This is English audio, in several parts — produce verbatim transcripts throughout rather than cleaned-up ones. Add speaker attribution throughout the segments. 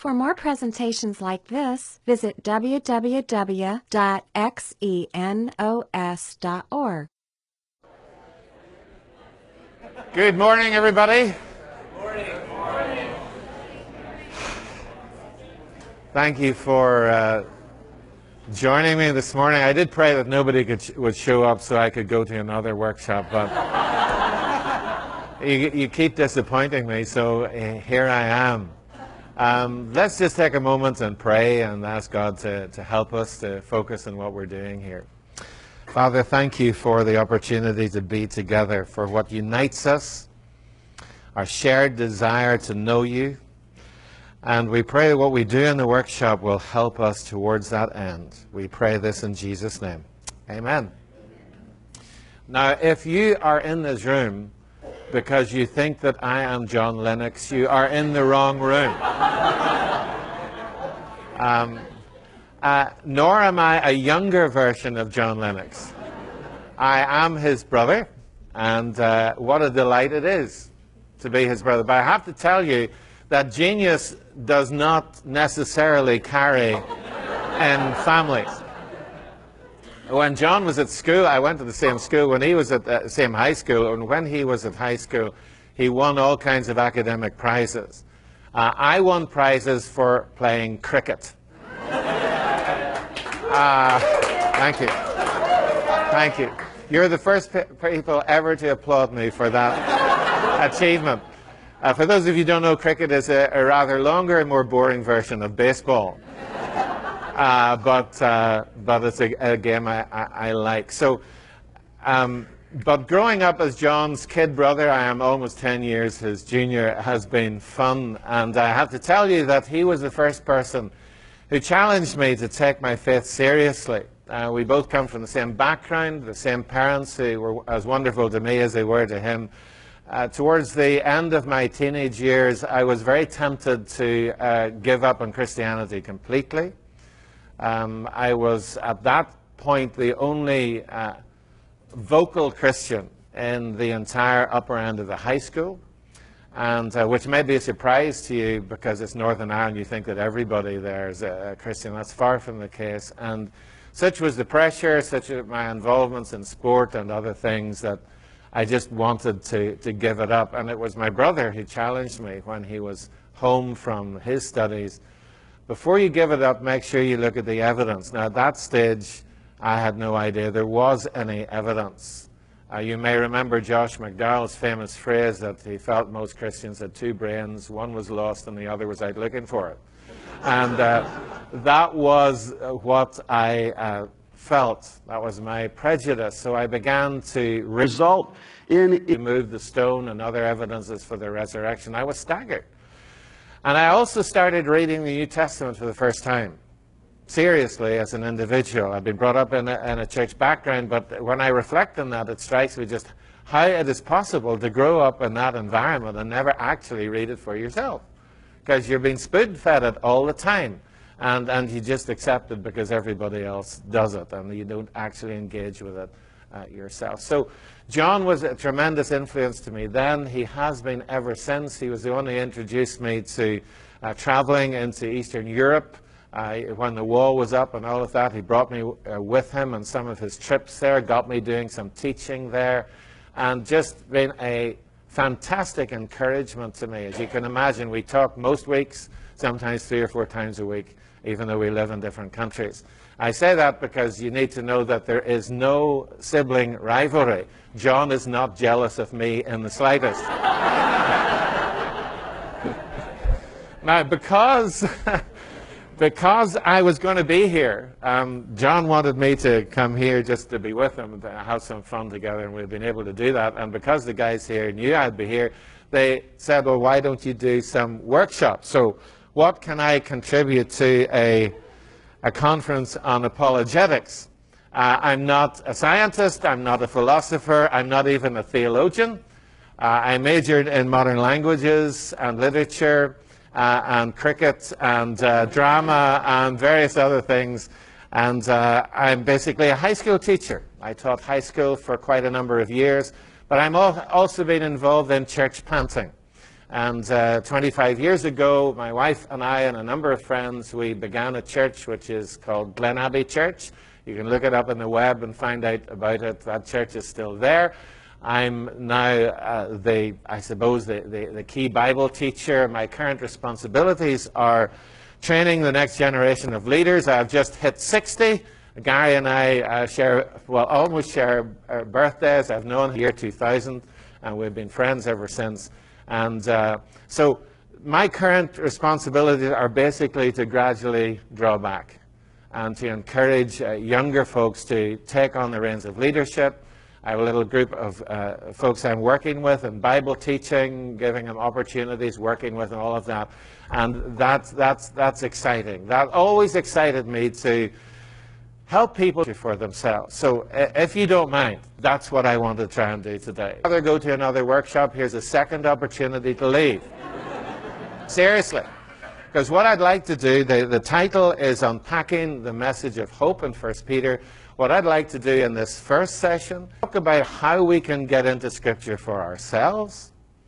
Speaker 1: For more presentations like this, visit w w w dot xenos dot org.
Speaker 2: Good morning, everybody.
Speaker 3: Good morning. Good morning.
Speaker 2: Thank you for uh, joining me this morning. I did pray that nobody could sh would show up so I could go to another workshop, but you, you keep disappointing me, so uh, here I am. Um, let's just take a moment and pray and ask God to, to help us to focus on what we're doing here. Father, thank you for the opportunity to be together, for what unites us, our shared desire to know you. And we pray that what we do in the workshop will help us towards that end. We pray this in Jesus' name. Amen. Now, if you are in this room because you think that I am John Lennox, you are in the wrong room. um, uh, nor am I a younger version of John Lennox. I am his brother, and uh, what a delight it is to be his brother. But I have to tell you that genius does not necessarily carry in families. When John was at school, I went to the same school. When he was at the same high school, and when he was at high school, he won all kinds of academic prizes. Uh, I won prizes for playing cricket. Uh, thank you. Thank you. You're the first pe people ever to applaud me for that achievement. Uh, for those of you who don't know, cricket is a, a rather longer and more boring version of baseball. Uh, but uh, but it's a, a game I, I, I like. So, um, but growing up as John's kid brother, I am almost ten years his junior, has been fun. And I have to tell you that he was the first person who challenged me to take my faith seriously. Uh, we both come from the same background, the same parents who were as wonderful to me as they were to him. Uh, towards the end of my teenage years, I was very tempted to uh, give up on Christianity completely. Um, I was, at that point, the only uh, vocal Christian in the entire upper end of the high school, and uh, which may be a surprise to you because it's Northern Ireland. You think that everybody there is a, a Christian. That's far from the case. And such was the pressure, such as my involvements in sport and other things, that I just wanted to, to give it up. And it was my brother who challenged me when he was home from his studies. Before you give it up, make sure you look at the evidence. Now, at that stage, I had no idea there was any evidence. Uh, you may remember Josh McDowell's famous phrase that he felt most Christians had two brains. One was lost and the other was out looking for it. And uh, that was what I uh, felt. That was my prejudice. So I began to result in remove the stone and other evidences for the resurrection. I was staggered. And I also started reading the New Testament for the first time, seriously, as an individual. I've been brought up in a, in a church background, but when I reflect on that, it strikes me just how it is possible to grow up in that environment and never actually read it for yourself. Because you're being spoon-fed it all the time, and, and you just accept it because everybody else does it, and you don't actually engage with it uh, yourself. So John was a tremendous influence to me then. He has been ever since. He was the one who introduced me to uh, traveling into Eastern Europe uh, when the wall was up and all of that. He brought me uh, with him on some of his trips there, got me doing some teaching there, and just been a fantastic encouragement to me. As you can imagine, we talk most weeks, sometimes three or four times a week, even though we live in different countries. I say that because you need to know that there is no sibling rivalry. John is not jealous of me in the slightest. Now, because, because I was going to be here, um, John wanted me to come here just to be with him and to have some fun together, and we've been able to do that. And because the guys here knew I'd be here, they said, well, why don't you do some workshops? So what can I contribute to a a conference on apologetics? Uh, I'm not a scientist, I'm not a philosopher, I'm not even a theologian. Uh, I majored in modern languages and literature uh, and cricket and uh, drama and various other things. And uh, I'm basically a high school teacher. I taught high school for quite a number of years, but I'm al also been involved in church planting. And uh, twenty-five years ago, my wife and I and a number of friends, we began a church which is called Glen Abbey Church. You can look it up on the web and find out about it. That church is still there. I'm now uh, the, I suppose, the, the, the key Bible teacher. My current responsibilities are training the next generation of leaders. I've just hit sixty. Gary and I uh, share, well, almost share our birthdays. I've known the year two thousand, and we've been friends ever since. And uh, so my current responsibilities are basically to gradually draw back and to encourage uh, younger folks to take on the reins of leadership. I have a little group of uh, folks I'm working with in Bible teaching, giving them opportunities, working with, and all of that. And that's, that's, that's exciting. That always excited me to help people for themselves. So if you don't mind, that's what I want to try and do today. Rather go to another workshop, here's a second opportunity to leave. Seriously. Because what I'd like to do, the, the title is Unpacking the Message of Hope in First Peter. What I'd like to do in this first session, talk about how we can get into Scripture for ourselves,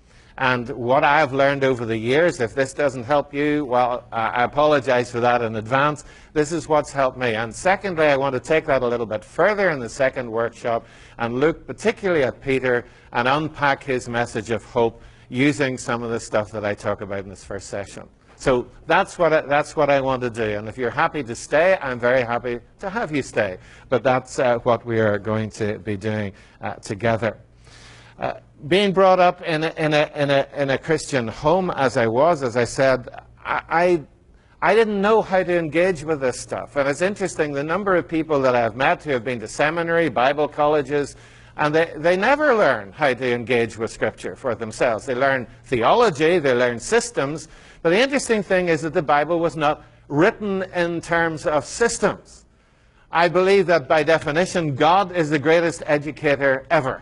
Speaker 2: and what I've learned over the years. If this doesn't help you, well, uh, I apologize for that in advance. This is what's helped me. And secondly, I want to take that a little bit further in the second workshop and look particularly at Peter and unpack his message of hope using some of the stuff that I talk about in this first session. So that's what I, that's what I want to do. And if you're happy to stay, I'm very happy to have you stay. But that's uh, what we are going to be doing uh, together. Uh, being brought up in a, in, a, in, a, in a Christian home, as I was, as I said, I, I, I didn't know how to engage with this stuff. And it's interesting, the number of people that I've met who have been to seminary, Bible colleges, and they, they never learn how to engage with Scripture for themselves. They learn theology, they learn systems, but the interesting thing is that the Bible was not written in terms of systems. I believe that by definition, God is the greatest educator ever.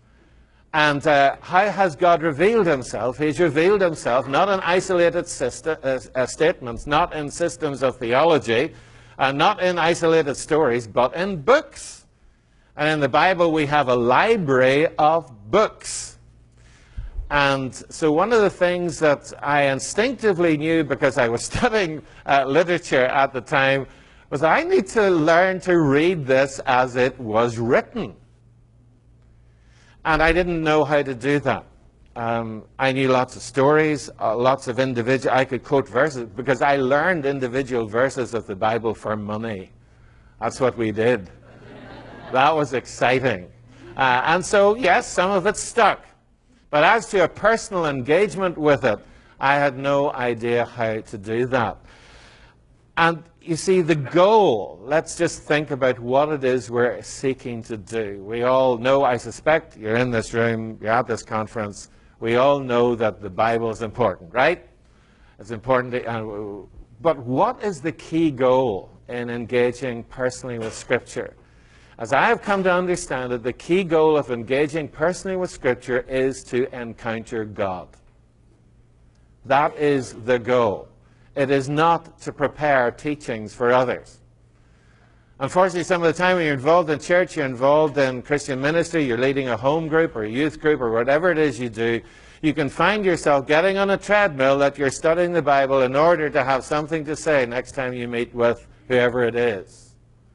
Speaker 2: And uh, how has God revealed himself? He's revealed himself not in isolated system, uh, uh, statements, not in systems of theology, uh, not in isolated stories, but in books. And in the Bible, we have a library of books. And so one of the things that I instinctively knew, because I was studying uh, literature at the time, was I need to learn to read this as it was written. And I didn't know how to do that. Um, I knew lots of stories, uh, lots of individual, I could quote verses, because I learned individual verses of the Bible for money. That's what we did. That was exciting. Uh, and so, yes, some of it stuck. But as to a personal engagement with it, I had no idea how to do that. And you see, the goal, let's just think about what it is we're seeking to do. We all know, I suspect, you're in this room, you're at this conference, we all know that the Bible is important, right? It's important, to, uh, but what is the key goal in engaging personally with Scripture? As I have come to understand it, the key goal of engaging personally with Scripture is to encounter God. That is the goal. It is not to prepare teachings for others. Unfortunately, some of the time when you're involved in church, you're involved in Christian ministry, you're leading a home group or a youth group or whatever it is you do, you can find yourself getting on a treadmill that you're studying the Bible in order to have something to say next time you meet with whoever it is.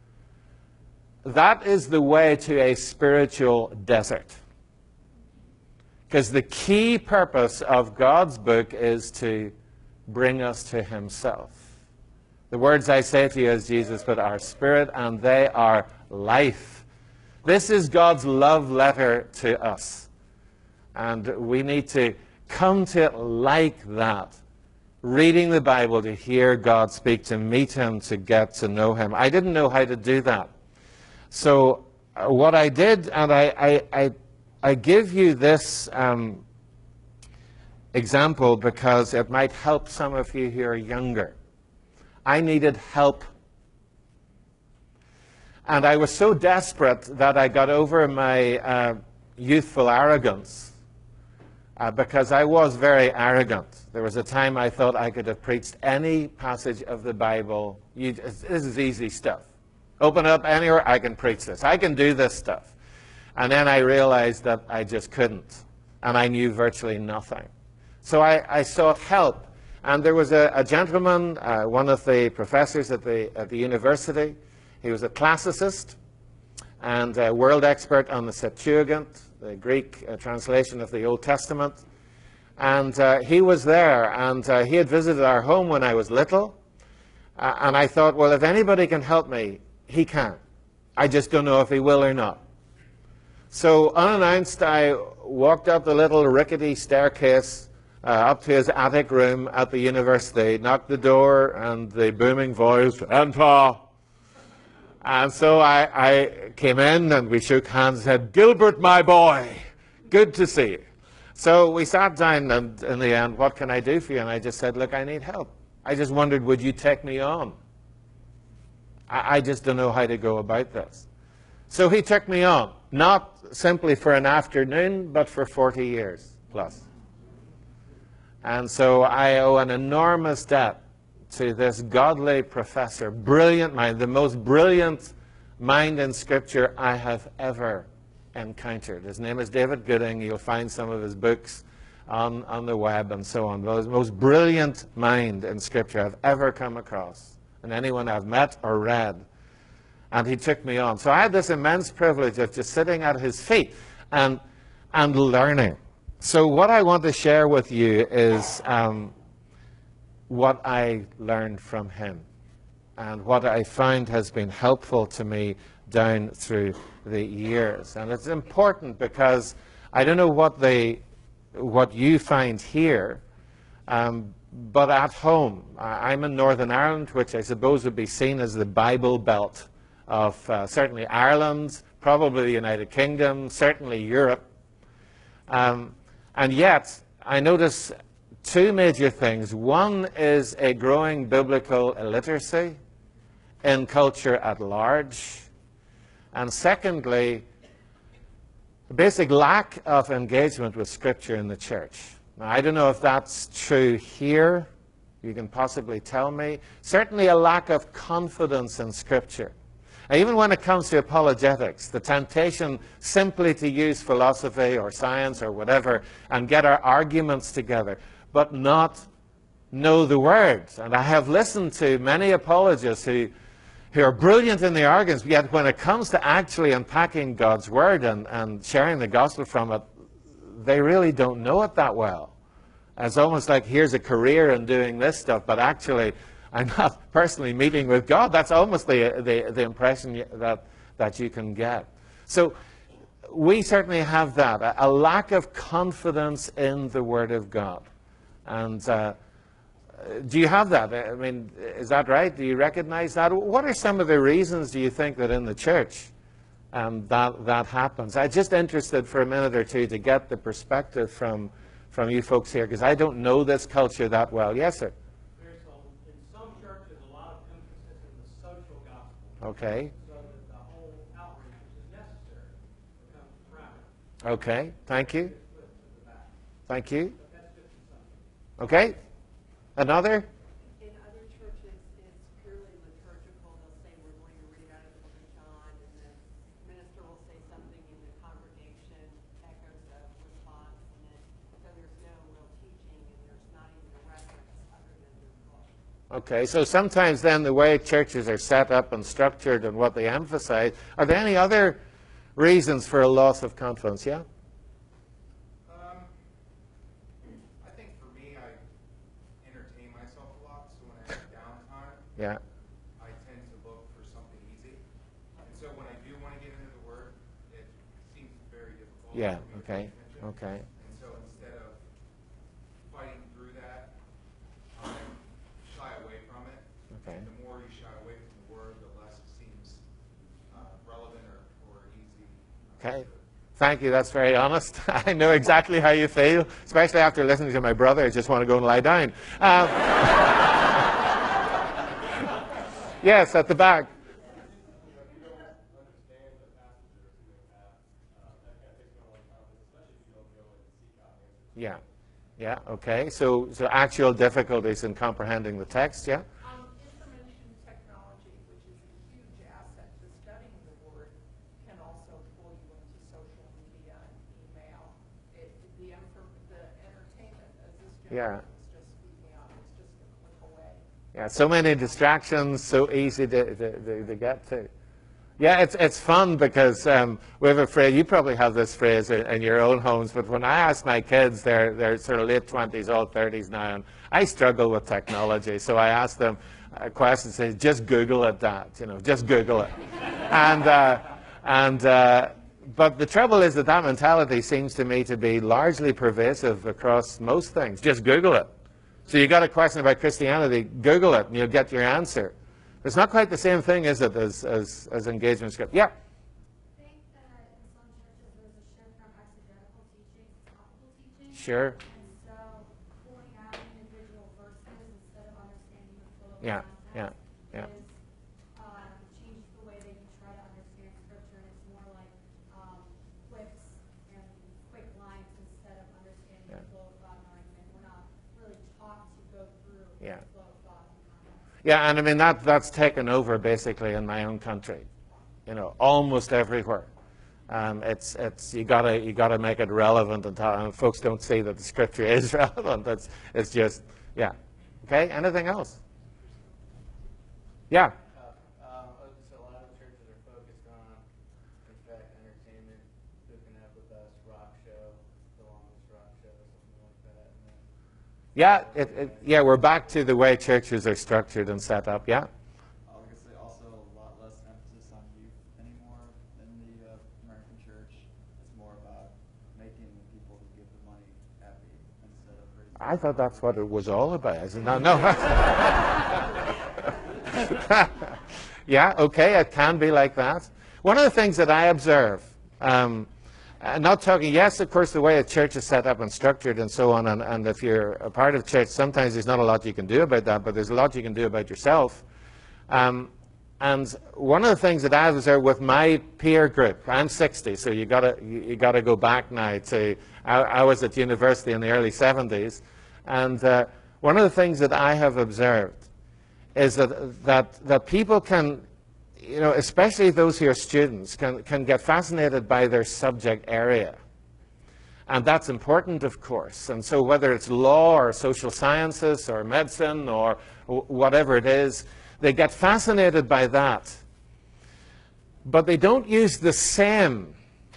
Speaker 2: That is the way to a spiritual desert. Because the key purpose of God's book is to bring us to himself. The words I say to you as Jesus, but are spirit, and they are life. This is God's love letter to us. And we need to come to it like that. Reading the Bible to hear God speak, to meet him, to get to know him. I didn't know how to do that. So uh, what I did, and I, I, I, I give you this um, example because it might help some of you who are younger. I needed help. And I was so desperate that I got over my uh, youthful arrogance uh, because I was very arrogant. There was a time I thought I could have preached any passage of the Bible. You, this is easy stuff. Open up anywhere, I can preach this. I can do this stuff. And then I realized that I just couldn't. And I knew virtually nothing. So I, I sought help. And there was a, a gentleman, uh, one of the professors at the, at the university. He was a classicist and a world expert on the Septuagint, the Greek uh, translation of the Old Testament. And uh, he was there, and uh, he had visited our home when I was little. Uh, and I thought, well, if anybody can help me, he can. I just don't know if he will or not. So unannounced, I walked up the little rickety staircase uh, up to his attic room at the university, knocked the door, and the booming voice, "Enter." And so I, I came in, and we shook hands and said, "Gilbert, my boy, good to see you." So we sat down, and in the end, "What can I do for you?" And I just said, "Look, I need help. I just wondered, would you take me on? I, I just don't know how to go about this." So he took me on, not simply for an afternoon, but for forty years plus. And so I owe an enormous debt to this godly professor, brilliant mind, the most brilliant mind in Scripture I have ever encountered. His name is David Gooding. You'll find some of his books on, on the web and so on. The most brilliant mind in Scripture I've ever come across, and anyone I've met or read. And he took me on. So I had this immense privilege of just sitting at his feet and, and learning. So what I want to share with you is um, what I learned from him and what I found has been helpful to me down through the years. And it's important because I don't know what, they, what you find here, um, but at home, I'm in Northern Ireland, which I suppose would be seen as the Bible Belt of uh, certainly Ireland, probably the United Kingdom, certainly Europe. Um, and yet, I notice two major things. One is a growing biblical illiteracy in culture at large. And secondly, a basic lack of engagement with Scripture in the church. Now, I don't know if that's true here. You can possibly tell me. Certainly a lack of confidence in Scripture. Now, even when it comes to apologetics, the temptation simply to use philosophy or science or whatever and get our arguments together, but not know the words. And I have listened to many apologists who, who are brilliant in the arguments, yet when it comes to actually unpacking God's Word and, and sharing the gospel from it, they really don't know it that well. It's almost like, here's a career in doing this stuff, but actually I'm not personally meeting with God. That's almost the, the, the impression that, that you can get. So we certainly have that, a, a lack of confidence in the Word of God. And uh, do you have that? I mean, is that right? Do you recognize that? What are some of the reasons, do you think, that in the church um, that, that happens? I'm just interested for a minute or two to get the perspective from, from you folks here, because I don't know this culture that well. Yes, sir? Okay.
Speaker 3: So that the whole outreach, which is necessary, becomes private.
Speaker 2: Okay. Thank you. Thank you.
Speaker 3: But that's just something.
Speaker 2: Okay. Another?
Speaker 4: In other churches, it's purely liturgical. They'll say, we're going to read out of the book of John, and the minister will say something, and the congregation echoes a response, and then, so there's no real teaching, and there's not even a reference other than the book.
Speaker 2: Okay, so sometimes then the way churches are set up and structured and what they emphasize, are there any other reasons for a loss of confidence? Yeah?
Speaker 5: Um, I think for me, I entertain myself a lot, so when I have downtime,
Speaker 2: Yeah.
Speaker 5: I tend to look for something easy. And so when I do want to get into the Word, it seems very difficult
Speaker 2: Yeah,
Speaker 5: for me to
Speaker 2: okay,
Speaker 5: pay attention.
Speaker 2: okay.
Speaker 5: And so instead of fighting through that, I shy away from it.
Speaker 2: Okay.
Speaker 5: And the more you shy away from the Word, the less it seems uh, relevant or, or easy. uh,
Speaker 2: Okay.
Speaker 5: to-
Speaker 2: Thank you. That's very honest. I know exactly how you feel, especially after listening to my brother. I just want to go and lie down. Um, yes, at the back. Yeah. Yeah, okay. So, so actual difficulties in comprehending the text, yeah?
Speaker 6: Um, information technology, which is a huge asset to studying the Word, can also pull you into social media and email. It, the, infor- the entertainment, as this
Speaker 2: Yeah.
Speaker 6: It's just speaking up, it's just a click away.
Speaker 2: Yeah, so many distractions, so easy to, to, to, to get to. Yeah, it's it's fun because um, we have a phrase, you probably have this phrase in, in your own homes, but when I ask my kids, they're, they're sort of late twenties, all thirties now, and I struggle with technology, so I ask them a question, say, just Google it, Dad, you know, just Google it. and, uh, and, uh, but the trouble is that that mentality seems to me to be largely pervasive across most things. Just Google it. So you got a question about Christianity, Google it, and you'll get your answer. It's not quite the same thing, is it, as, as, as engagement script? Yeah?
Speaker 7: I think that in some churches there's a shift from exegetical teaching to topical teaching.
Speaker 2: Sure.
Speaker 7: And so pulling out individual verses instead of understanding the flow of
Speaker 2: Yeah,
Speaker 7: context
Speaker 2: yeah, yeah.
Speaker 7: is um, changes the way that you try to understand scripture, and it's more like um, quips and quick lines instead of understanding
Speaker 2: Yeah.
Speaker 7: the flow of thought and argument. We're not really taught to go through
Speaker 2: Yeah.
Speaker 7: the flow of thought and context.
Speaker 2: Yeah, and I mean, that, that's taken over basically in my own country, you know, almost everywhere. Um, it's, it's, you gotta, you gotta make it relevant, and, and folks don't see that the scripture is relevant. It's, it's just, yeah. Okay, anything else? Yeah.
Speaker 8: Uh, um, so a lot of churches are focused on, in fact, entertainment, hooking up with us, rock show, the longest rock show, something like that. And then
Speaker 2: Yeah, it, it, yeah, we're back to the way churches are structured and set up, yeah?
Speaker 9: I was going to say also a lot less emphasis on youth anymore in the uh, American church. It's more about making the people who give the money happy instead of raising.
Speaker 2: I thought that's what it was all about. I said, no, no. Yeah, okay, it can be like that. One of the things that I observe, um, I'm not talking, yes, of course, the way a church is set up and structured and so on, and, and if you're a part of church, sometimes there's not a lot you can do about that, but there's a lot you can do about yourself. Um, and one of the things that I've observed with my peer group, I'm sixty, so you gotta, you, you gotta go back now to, I, I was at university in the early seventies, and uh, one of the things that I have observed is that, that, that people can, you know, especially those who are students, can, can get fascinated by their subject area. And that's important, of course. And so whether it's law or social sciences or medicine or whatever it is, they get fascinated by that. But they don't use the same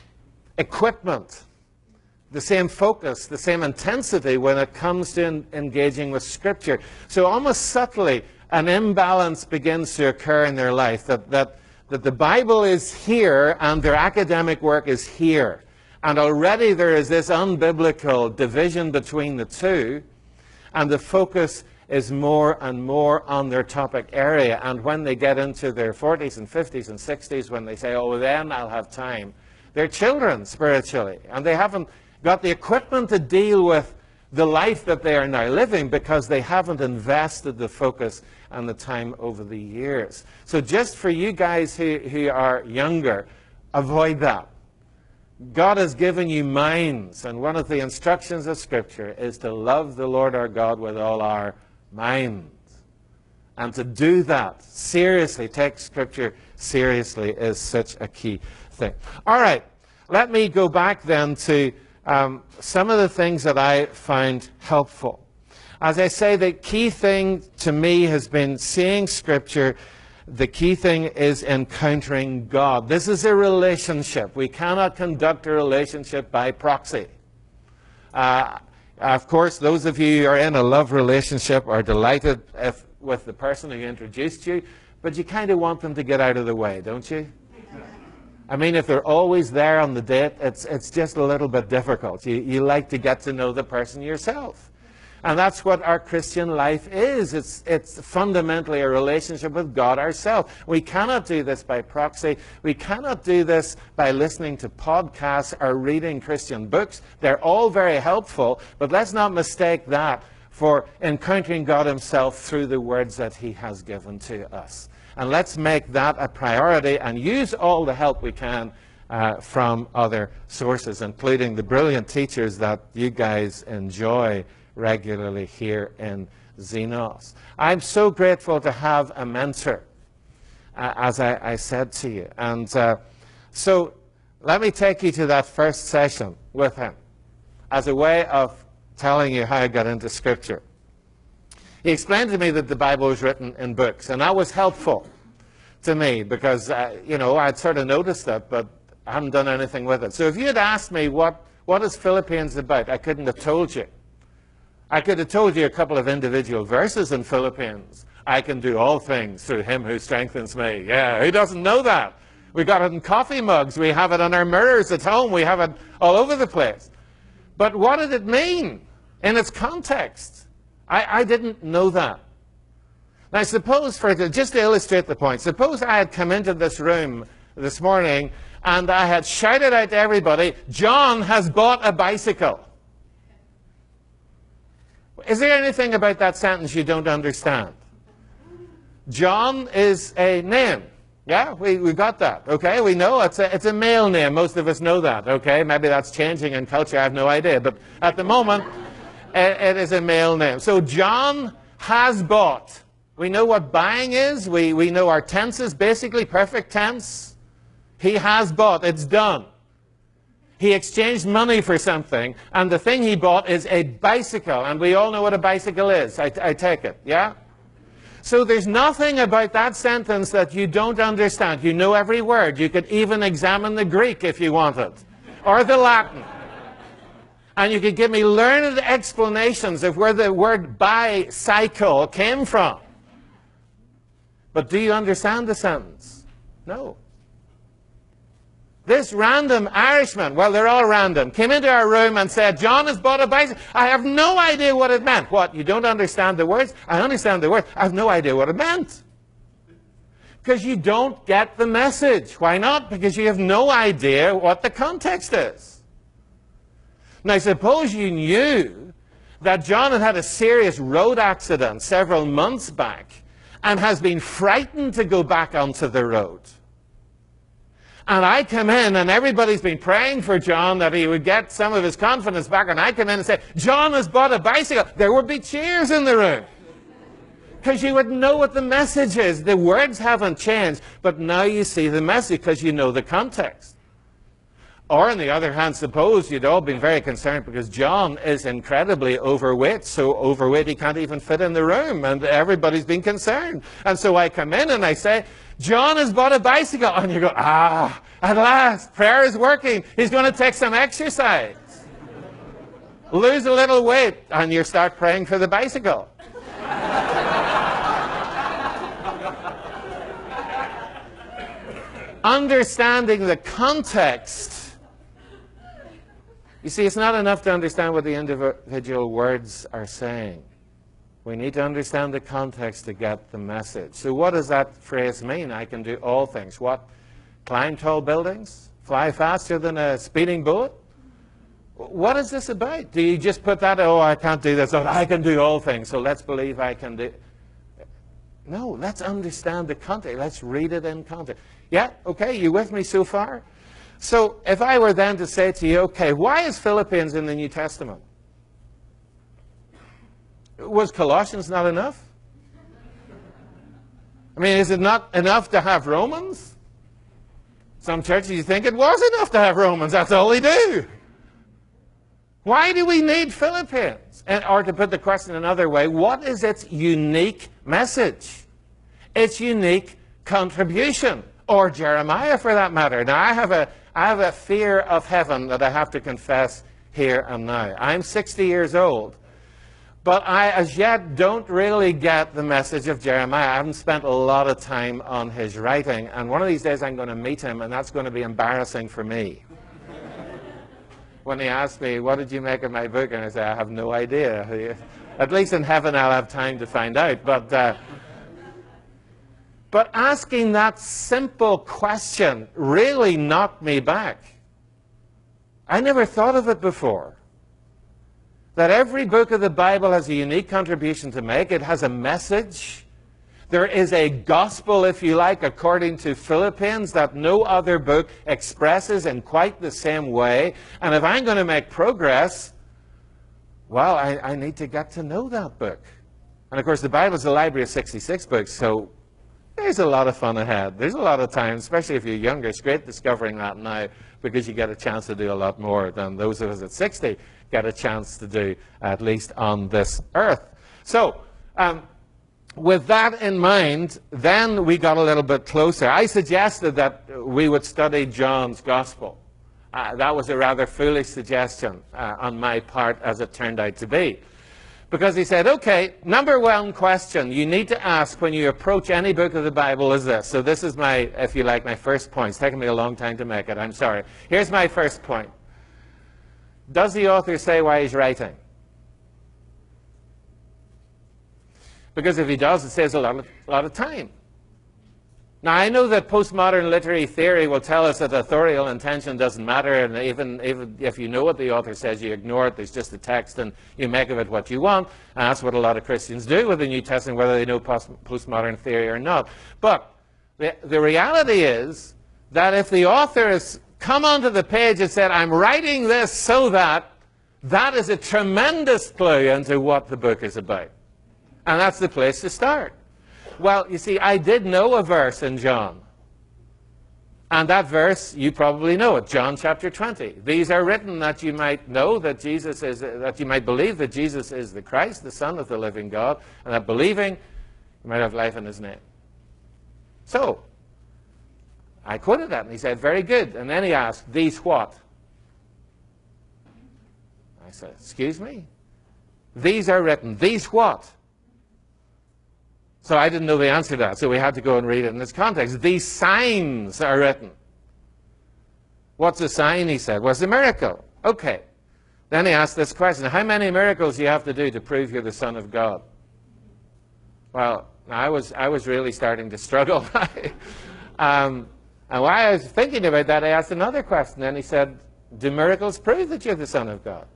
Speaker 2: equipment, the same focus, the same intensity when it comes to en engaging with Scripture. So almost subtly, an imbalance begins to occur in their life, that, that, that the Bible is here and their academic work is here. And already there is this unbiblical division between the two, and the focus is more and more on their topic area. And when they get into their forties and fifties and sixties, when they say, oh, then I'll have time, they're children spiritually, and they haven't got the equipment to deal with the life that they are now living because they haven't invested the focus and the time over the years. So just for you guys who, who are younger, avoid that. God has given you minds, and one of the instructions of Scripture is to love the Lord our God with all our minds. And to do that seriously, take Scripture seriously, is such a key thing. All right, let me go back then to Um, some of the things that I find helpful. As I say, the key thing to me has been seeing Scripture. The key thing is encountering God. This is a relationship. We cannot conduct a relationship by proxy. Uh, of course, those of you who are in a love relationship are delighted if, with the person who introduced you, but you kind of want them to get out of the way, don't you? I mean, if they're always there on the date, it's, it's just a little bit difficult. You, you like to get to know the person yourself. And that's what our Christian life is. It's, it's fundamentally a relationship with God ourselves. We cannot do this by proxy. We cannot do this by listening to podcasts or reading Christian books. They're all very helpful, but let's not mistake that for encountering God himself through the words that he has given to us. And let's make that a priority and use all the help we can uh, from other sources, including the brilliant teachers that you guys enjoy regularly here in Xenos. I'm so grateful to have a mentor, uh, as I, I said to you. And uh, so let me take you to that first session with him as a way of telling you how I got into Scripture. He explained to me that the Bible was written in books, and that was helpful to me because, uh, you know, I'd sort of noticed it, but I hadn't done anything with it. So if you had asked me, what, what is Philippians about, I couldn't have told you. I could have told you a couple of individual verses in Philippians. I can do all things through him who strengthens me. Yeah, who doesn't know that? We got it in coffee mugs. We have it on our mirrors at home. We have it all over the place. But what did it mean in its context? I, I didn't know that. Now, suppose, for the, just to illustrate the point, suppose I had come into this room this morning and I had shouted out to everybody, John has bought a bicycle. Is there anything about that sentence you don't understand? John is a name. Yeah, we, we got that, okay? We know it's a, it's a male name. Most of us know that, okay? Maybe that's changing in culture. I have no idea. But at the moment, it, it is a male name. So John has bought. We know what buying is. We, we know our tenses, basically perfect tense. He has bought. It's done. He exchanged money for something, and the thing he bought is a bicycle. And we all know what a bicycle is, I, I take it, yeah? So there's nothing about that sentence that you don't understand. You know every word. You could even examine the Greek if you wanted, or the Latin. And you could give me learned explanations of where the word bicycle came from. But do you understand the sentence? No. This random Irishman, well, they're all random, came into our room and said, John has bought a bicycle. I have no idea what it meant. What, you don't understand the words? I understand the words. I have no idea what it meant. Because you don't get the message. Why not? Because you have no idea what the context is. Now, suppose you knew that John had had a serious road accident several months back and has been frightened to go back onto the road. And I come in, and everybody's been praying for John that he would get some of his confidence back, and I come in and say, John has bought a bicycle. There would be cheers in the room. Because you would know what the message is. The words haven't changed, but now you see the message because you know the context. Or on the other hand, suppose you'd all been very concerned because John is incredibly overweight, so overweight he can't even fit in the room, and everybody's been concerned. And so I come in and I say, John has bought a bicycle. And you go, ah, at last, prayer is working. He's going to take some exercise. Lose a little weight, and you start praying for the bicycle. Understanding the context. You see, it's not enough to understand what the individual words are saying. We need to understand the context to get the message. So what does that phrase mean? I can do all things. What? Climb tall buildings? Fly faster than a speeding bullet? What is this about? Do you just put that, oh, I can't do this. Oh, I can do all things, so let's believe I can do. No, let's understand the context. Let's read it in context. Yeah, okay, you with me so far? So if I were then to say to you, okay, why is Philippians in the New Testament? Was Colossians not enough? I mean, is it not enough to have Romans? Some churches you think it was enough to have Romans. That's all they do. Why do we need Philippians? And, or to put the question another way, what is its unique message? Its unique contribution. Or Jeremiah, for that matter. Now, I have a, I have a fear of heaven that I have to confess here and now. I'm sixty years old. But I, as yet, don't really get the message of Jeremiah. I haven't spent a lot of time on his writing. And one of these days I'm going to meet him, and that's going to be embarrassing for me. When he asks me, what did you make of my book? And I say, I have no idea. At least in heaven I'll have time to find out. But, uh, but asking that simple question really knocked me back. I never thought of it before. That every book of the Bible has a unique contribution to make. It has a message. There is a gospel, if you like, according to Philippians, that no other book expresses in quite the same way. And if I'm going to make progress, well, I, I need to get to know that book. And of course, the Bible is a library of sixty-six books, so there's a lot of fun ahead. There's a lot of time, especially if you're younger. It's great discovering that now because you get a chance to do a lot more than those of us at sixty get a chance to do, at least on this earth. So, um, with that in mind, then we got a little bit closer. I suggested that we would study John's Gospel. Uh, that was a rather foolish suggestion uh, on my part, as it turned out to be. Because he said, okay, number one question you need to ask when you approach any book of the Bible is this. So this is my, if you like, my first point. It's taken me a long time to make it. I'm sorry. Here's my first point. Does the author say why he's writing? Because if he does, it saves a lot of, a lot of time. Now, I know that postmodern literary theory will tell us that authorial intention doesn't matter, and even, even if you know what the author says, you ignore it. There's just a text, and you make of it what you want. And that's what a lot of Christians do with the New Testament, whether they know post postmodern theory or not. But the, the reality is that if the author has come onto the page and said, I'm writing this so that, that is a tremendous clue into what the book is about. And that's the place to start. Well, you see, I did know a verse in John. And that verse, you probably know it, John chapter twenty. These are written that you might know that Jesus is, that you might believe that Jesus is the Christ, the Son of the living God, and that believing, you might have life in his name. So, I quoted that, and he said, very good. And then he asked, these what? I said, excuse me? These are written. These what? So I didn't know the answer to that, so we had to go and read it in this context. These signs are written. What's a sign, he said? Was a miracle. Okay. Then he asked this question, how many miracles do you have to do to prove you're the Son of God? Well, I was, I was really starting to struggle. um, and while I was thinking about that, I asked another question, and he said, do miracles prove that you're the Son of God?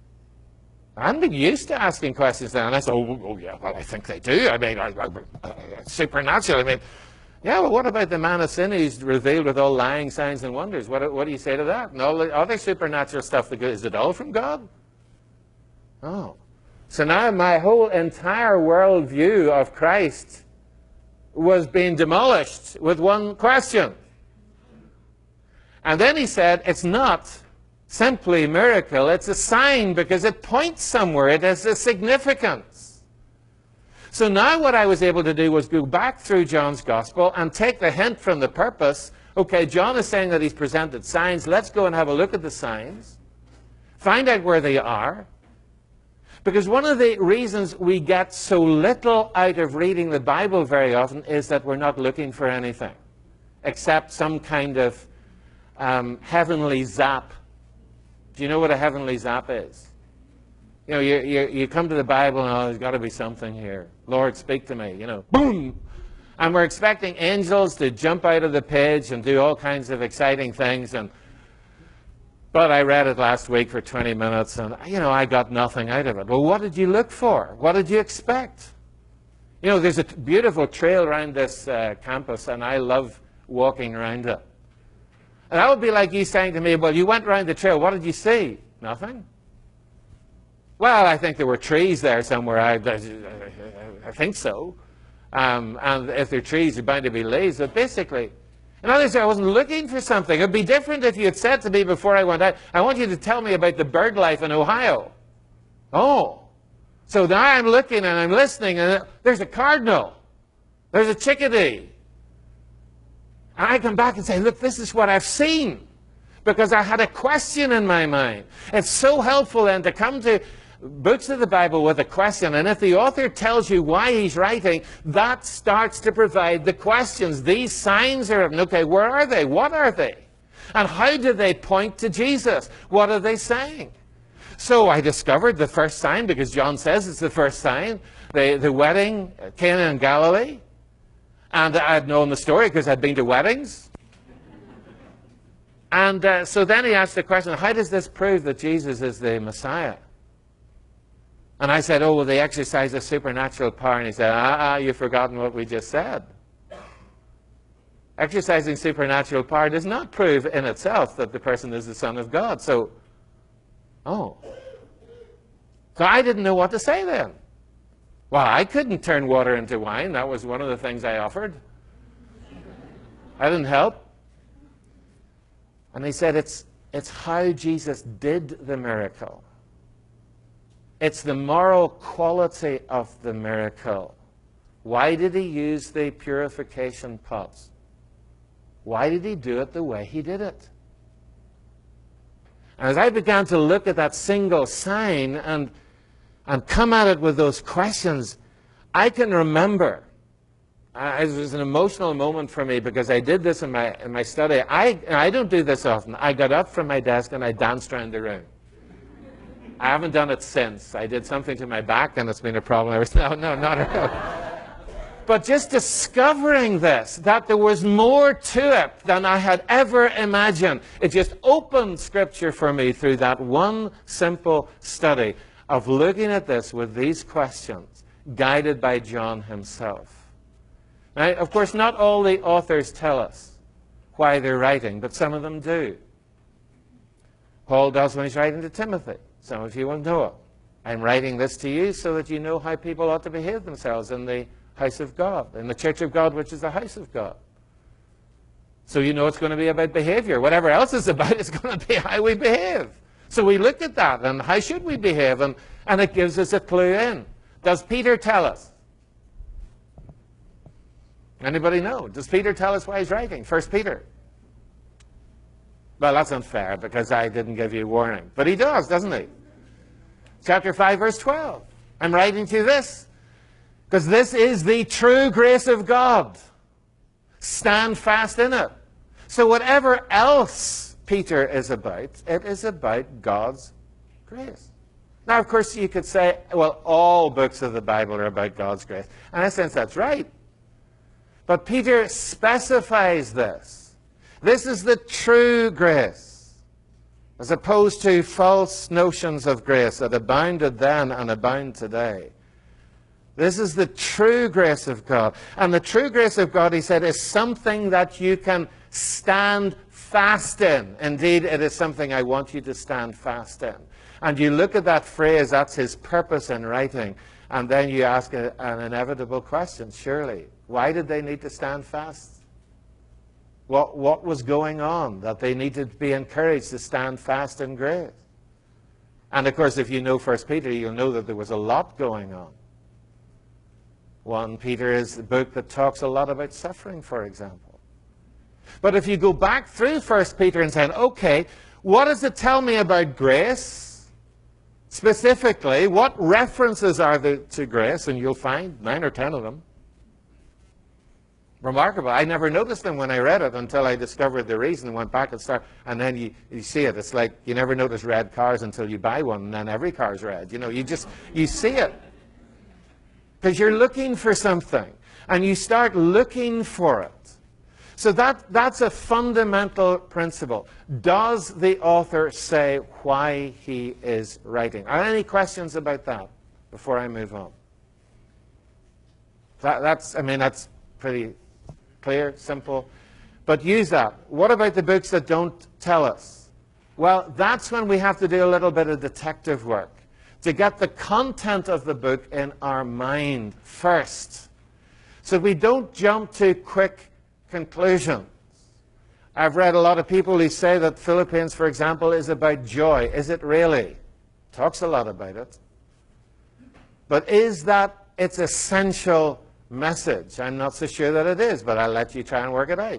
Speaker 2: I hadn't been used to asking questions then. And I said, oh, oh yeah, well, I think they do. I mean, I, I, uh, supernatural. I mean, yeah, well, what about the man of sin who's revealed with all lying signs and wonders? What, what do you say to that? And all the other supernatural stuff, is it all from God? Oh. So now my whole entire worldview of Christ was being demolished with one question. And then he said, it's not simply miracle, it's a sign because it points somewhere, it has a significance. So now what I was able to do was go back through John's Gospel and take the hint from the purpose. Okay, John is saying that he's presented signs, let's go and have a look at the signs, find out where they are. Because one of the reasons we get so little out of reading the Bible very often is that we're not looking for anything, except some kind of um, heavenly zap. Do you know what a heavenly zap is? You know, you, you, you come to the Bible and, oh, there's got to be something here. Lord, speak to me, you know, boom! And we're expecting angels to jump out of the page and do all kinds of exciting things. And But I read it last week for twenty minutes and, you know, I got nothing out of it. Well, what did you look for? What did you expect? You know, there's a beautiful trail around this uh, campus and I love walking around it. And that would be like you saying to me, well, you went around the trail, what did you see? Nothing. Well, I think there were trees there somewhere. I, I, I think so. Um, and if there are trees, they're bound to be leaves. But basically, in other words, I wasn't looking for something. It would be different if you had said to me before I went out, I want you to tell me about the bird life in Ohio. Oh. So now I'm looking and I'm listening, and there's a cardinal. There's a chickadee. And I come back and say, look, this is what I've seen. Because I had a question in my mind. It's so helpful then to come to books of the Bible with a question. And if the author tells you why he's writing, that starts to provide the questions. These signs are, okay, where are they? What are they? And how do they point to Jesus? What are they saying? So I discovered the first sign, because John says it's the first sign, the, the wedding at Cana in Galilee. And I'd known the story because I'd been to weddings. And uh, so then he asked the question, how does this prove that Jesus is the Messiah? And I said, oh, well, they exercise a supernatural power. And he said, ah, ah, you've forgotten what we just said. Exercising supernatural power does not prove in itself that the person is the Son of God. So, oh. So I didn't know what to say then. Well, I couldn't turn water into wine. That was one of the things I offered. I didn't help. And he said, it's, it's how Jesus did the miracle. It's the moral quality of the miracle. Why did he use the purification pots? Why did he do it the way he did it? And as I began to look at that single sign and, and come at it with those questions, I can remember, uh, it was an emotional moment for me because I did this in my, in my study. I, I don't do this often. I got up from my desk and I danced around the room. I haven't done it since. I did something to my back and it's been a problem ever since. No, no, not at all. But just discovering this, that there was more to it than I had ever imagined, it just opened Scripture for me through that one simple study of looking at this with these questions, guided by John himself. Now, of course, not all the authors tell us why they're writing, but some of them do. Paul does when he's writing to Timothy. Some of you will know it. I'm writing this to you so that you know how people ought to behave themselves in the house of God, in the church of God, which is the house of God. So you know it's going to be about behavior. Whatever else is about, it's going to be how we behave. So we look at that, and how should we behave? And, and it gives us a clue in. Does Peter tell us? Anybody know? Does Peter tell us why he's writing? First Peter. Well, that's unfair, because I didn't give you warning. But he does, doesn't he? Chapter five, verse twelve. I'm writing to you this, because this is the true grace of God. Stand fast in it. So whatever else Peter is about, it is about God's grace. Now, of course, you could say, well, all books of the Bible are about God's grace. And in a sense, that's right. But Peter specifies this. This is the true grace, as opposed to false notions of grace that abounded then and abound today. This is the true grace of God. And the true grace of God, he said, is something that you can stand fast in. Indeed, it is something I want you to stand fast in. And you look at that phrase, that's his purpose in writing, and then you ask a, an inevitable question, surely. Why did they need to stand fast? What, what was going on that they needed to be encouraged to stand fast in grace? And of course, if you know First Peter, you'll know that there was a lot going on. First Peter is the book that talks a lot about suffering, for example. But if you go back through First Peter and say, okay, what does it tell me about grace? Specifically, what references are there to grace? And you'll find nine or ten of them. Remarkable. I never noticed them when I read it until I discovered the reason and went back and started. And then you, you see it. It's like you never notice red cars until you buy one, and then every car's red. You know, you just, you see it. Because you're looking for something, and you start looking for it. So that, that's a fundamental principle. Does the author say why he is writing? Are there any questions about that before I move on? That, that's, I mean, that's pretty clear, simple. But use that. What about the books that don't tell us? Well, that's when we have to do a little bit of detective work to get the content of the book in our mind first, so we don't jump to quick conclusions. I've read a lot of people who say that Philippians, for example, is about joy. Is it really? Talks a lot about it. But is that its essential message? I'm not so sure that it is, but I'll let you try and work it out.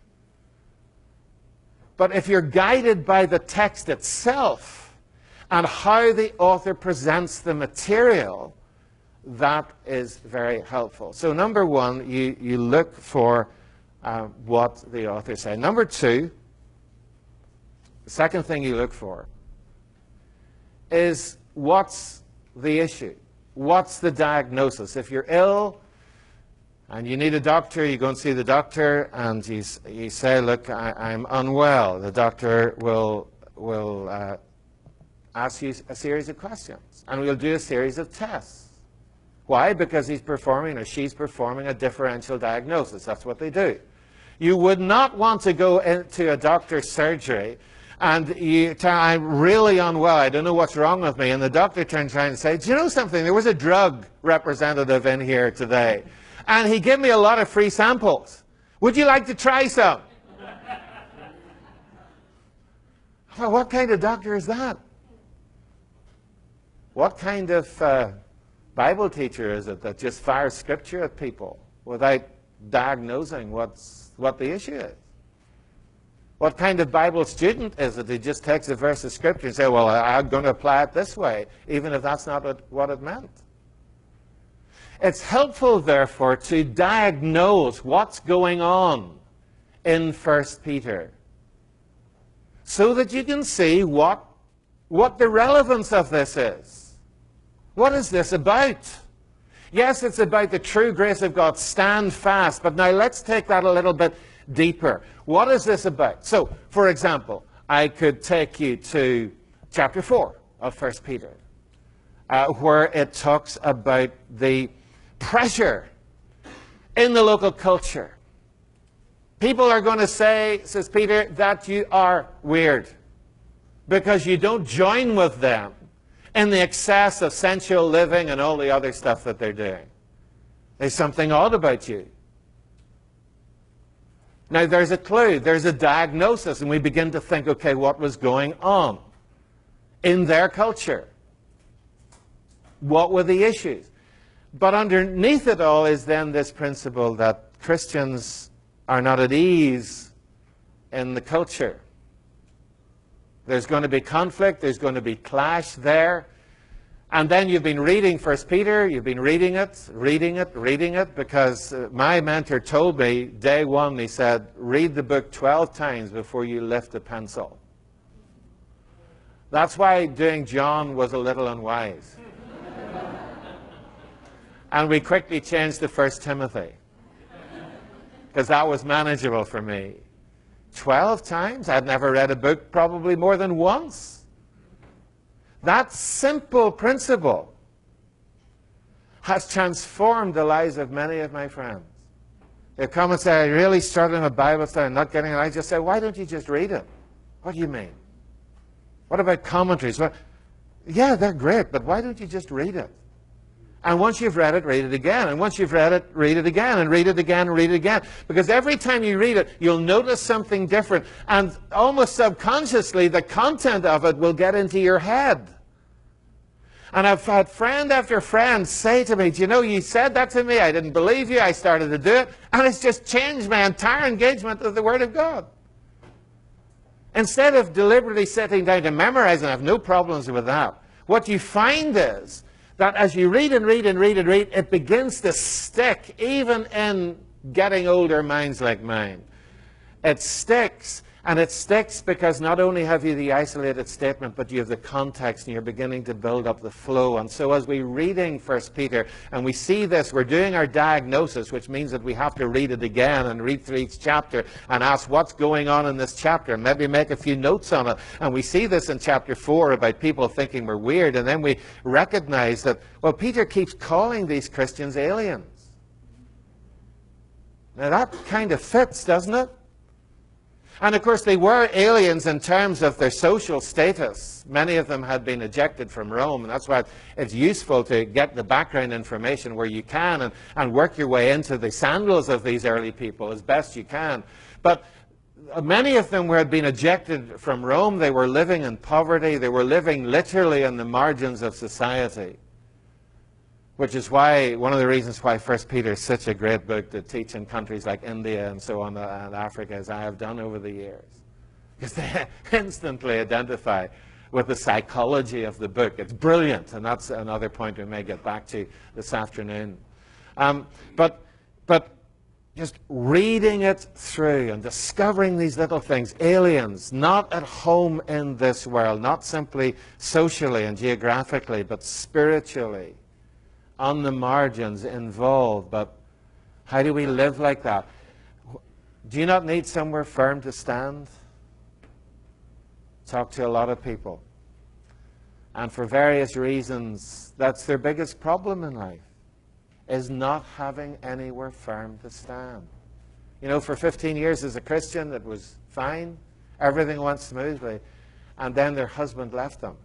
Speaker 2: But if you're guided by the text itself, and how the author presents the material, that is very helpful. So number one, you, you look for uh, what the author said. Number two, the second thing you look for is what's the issue? What's the diagnosis? If you're ill and you need a doctor, you go and see the doctor, and you, you say, look, I, I'm unwell. The doctor will, will uh, ask you a series of questions, and we'll do a series of tests. Why? Because he's performing or she's performing a differential diagnosis. That's what they do. You would not want to go into a doctor's surgery and you tell, I'm really unwell, I don't know what's wrong with me, and the doctor turns around and says, do you know something, there was a drug representative in here today, and he gave me a lot of free samples. Would you like to try some? Well, what kind of doctor is that? What kind of uh, Bible teacher is it that just fires scripture at people without diagnosing what's, what the issue is? What kind of Bible student is it who just takes a verse of scripture and says, well, I'm going to apply it this way, even if that's not what, what it meant? It's helpful, therefore, to diagnose what's going on in First Peter so that you can see what, what the relevance of this is. What is this about? Yes, it's about the true grace of God. Stand fast. But now let's take that a little bit deeper. What is this about? So, for example, I could take you to chapter four of First Peter, uh, where it talks about the pressure in the local culture. People are going to say, says Peter, that you are weird because you don't join with them in the excess of sensual living and all the other stuff that they're doing. There's something odd about you. Now, there's a clue, there's a diagnosis, and we begin to think, okay, what was going on in their culture? What were the issues? But underneath it all is then this principle that Christians are not at ease in the culture. There's going to be conflict, there's going to be clash there. And then you've been reading First Peter, you've been reading it, reading it, reading it, because uh, my mentor told me, day one, he said, read the book twelve times before you lift a pencil. That's why doing John was a little unwise. And we quickly changed to First Timothy, because that was manageable for me. Twelve times? I'd never read a book probably more than once. That simple principle has transformed the lives of many of my friends. They come and say, I really struggle with Bible study, I'm not getting it. I just say, why don't you just read it? What do you mean? What about commentaries? Well, yeah, they're great, but why don't you just read it? And once you've read it, read it again. And once you've read it, read it again. And read it again, and read it again. Because every time you read it, you'll notice something different. And almost subconsciously, the content of it will get into your head. And I've had friend after friend say to me, do you know, you said that to me, I didn't believe you, I started to do it, and it's just changed my entire engagement with the Word of God. Instead of deliberately sitting down to memorize, and I have no problems with that, what you find is that as you read and read and read and read, it begins to stick, even in getting older minds like mine. It sticks, and it sticks because not only have you the isolated statement, but you have the context, and you're beginning to build up the flow. And so as we're reading First Peter, and we see this, we're doing our diagnosis, which means that we have to read it again and read through each chapter and ask what's going on in this chapter, and maybe make a few notes on it. And we see this in chapter four about people thinking we're weird, and then we recognize that, well, Peter keeps calling these Christians aliens. Now that kind of fits, doesn't it? And of course, they were aliens in terms of their social status. Many of them had been ejected from Rome, and that's why it's useful to get the background information where you can and, and work your way into the sandals of these early people as best you can. But many of them had been ejected from Rome. They were living in poverty. They were living literally on the margins of society. Which is why, one of the reasons why First Peter is such a great book to teach in countries like India and so on, and Africa, as I have done over the years. Because they instantly identify with the psychology of the book. It's brilliant, and that's another point we may get back to this afternoon. Um, but, but just reading it through and discovering these little things, aliens, not at home in this world, not simply socially and geographically, but spiritually, on the margins, involved. But how do we live like that? Do you not need somewhere firm to stand? Talk to a lot of people. And for various reasons, that's their biggest problem in life, is not having anywhere firm to stand. You know, for fifteen years as a Christian, it was fine. Everything went smoothly. And then their husband left them.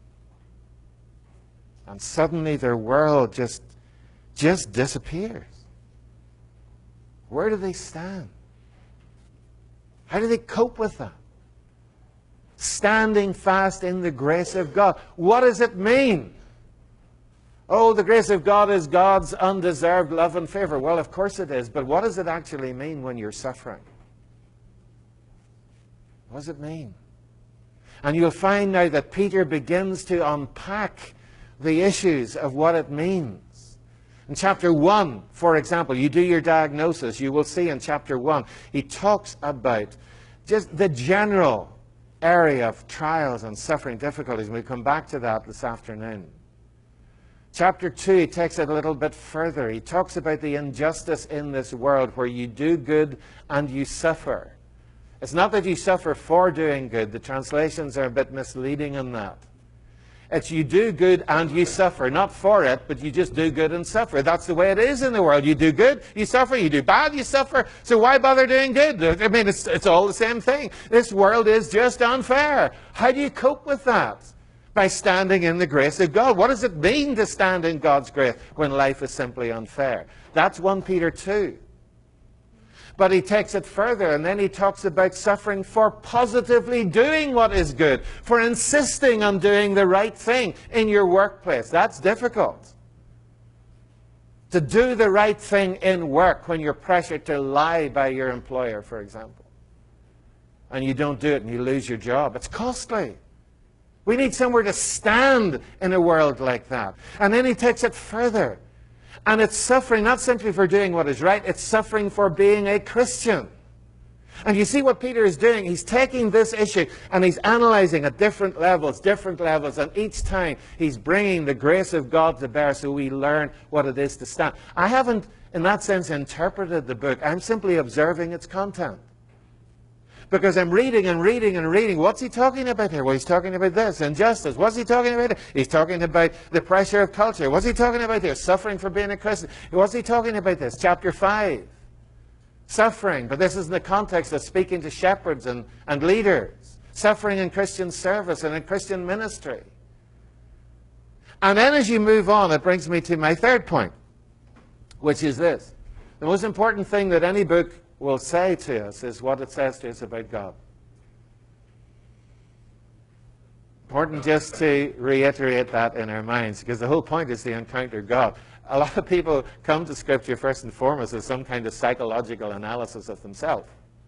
Speaker 2: And suddenly their world just, just disappears. Where do they stand? How do they cope with that? Standing fast in the grace of God. What does it mean? Oh, the grace of God is God's undeserved love and favor. Well, of course it is, but what does it actually mean when you're suffering? What does it mean? And you'll find now that Peter begins to unpack the issues of what it means. In chapter one, for example, you do your diagnosis, you will see in chapter one, he talks about just the general area of trials and suffering difficulties. And we'll come back to that this afternoon. Chapter two, he takes it a little bit further. He talks about the injustice in this world where you do good and you suffer. It's not that you suffer for doing good. The translations are a bit misleading in that. It's you do good and you suffer. Not for it, but you just do good and suffer. That's the way it is in the world. You do good, you suffer. You do bad, you suffer. So why bother doing good? I mean, it's, it's all the same thing. This world is just unfair. How do you cope with that? By standing in the grace of God. What does it mean to stand in God's grace when life is simply unfair? That's First Peter two. But he takes it further, and then he talks about suffering for positively doing what is good, for insisting on doing the right thing in your workplace. That's difficult. To do the right thing in work when you're pressured to lie by your employer, for example, and you don't do it and you lose your job. It's costly. We need somewhere to stand in a world like that. And then he takes it further. And it's suffering not simply for doing what is right, it's suffering for being a Christian. And you see what Peter is doing? He's taking this issue and he's analyzing at different levels, different levels, and each time he's bringing the grace of God to bear so we learn what it is to stand. I haven't, in that sense, interpreted the book. I'm simply observing its content. Because I'm reading and reading and reading. What's he talking about here? Well, he's talking about this, injustice. What's he talking about? He's talking about the pressure of culture. What's he talking about here? Suffering for being a Christian. What's he talking about this? Chapter five. Suffering. But this is in the context of speaking to shepherds and, and leaders. Suffering in Christian service and in Christian ministry. And then as you move on, it brings me to my third point, which is this. The most important thing that any book will say to us is what it says to us about God. Important just to reiterate that in our minds, because the whole point is to encounter God. A lot of people come to Scripture first and foremost as some kind of psychological analysis of themselves.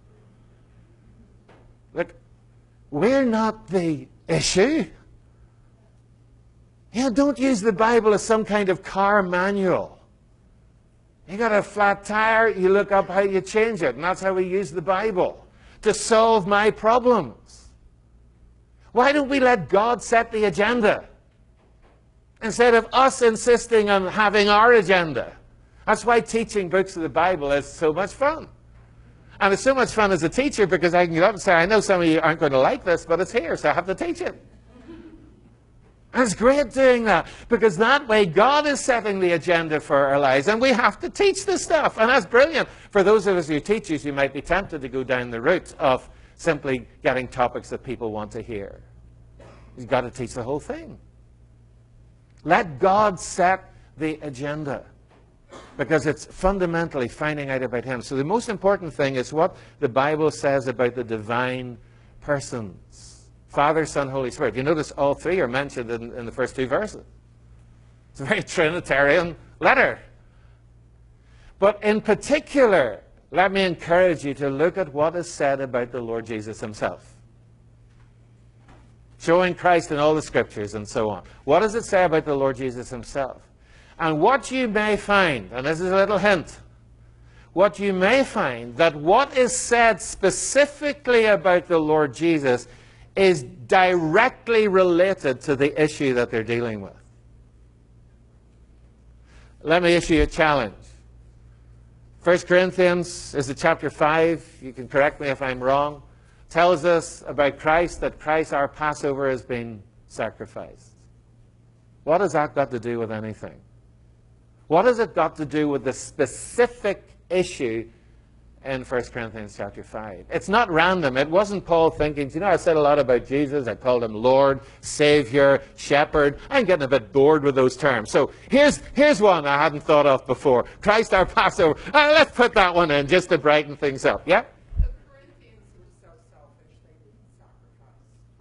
Speaker 2: Look, we're not the issue. You know, don't use the Bible as some kind of car manual. You got a flat tire, you look up how you change it. And that's how we use the Bible, to solve my problems. Why don't we let God set the agenda instead of us insisting on having our agenda? That's why teaching books of the Bible is so much fun. And it's so much fun as a teacher because I can get up and say, I know some of you aren't going to like this, but it's here, so I have to teach it. And it's great doing that, because that way God is setting the agenda for our lives, and we have to teach this stuff. And that's brilliant. For those of us who are teachers, you might be tempted to go down the route of simply getting topics that people want to hear. You've got to teach the whole thing. Let God set the agenda, because it's fundamentally finding out about Him. So the most important thing is what the Bible says about the divine persons. Father, Son, Holy Spirit. You notice all three are mentioned in, in the first two verses. It's a very Trinitarian letter. But in particular, let me encourage you to look at what is said about the Lord Jesus Himself. Showing Christ in all the Scriptures and so on. What does it say about the Lord Jesus Himself? And what you may find, and this is a little hint, what you may find that what is said specifically about the Lord Jesus is directly related to the issue that they're dealing with. Let me issue a challenge. First Corinthians, is it chapter five? You can correct me if I'm wrong. Tells us about Christ, that Christ, our Passover, has been sacrificed. What has that got to do with anything? What has it got to do with the specific issue in First Corinthians chapter five? It's not random. It wasn't Paul thinking, you know, I said a lot about Jesus. I called Him Lord, Savior, Shepherd. I'm getting a bit bored with those terms. So here's, here's one I hadn't thought of before. Christ our Passover. Uh, let's put that one in just to brighten things up. Yeah?
Speaker 6: The Corinthians were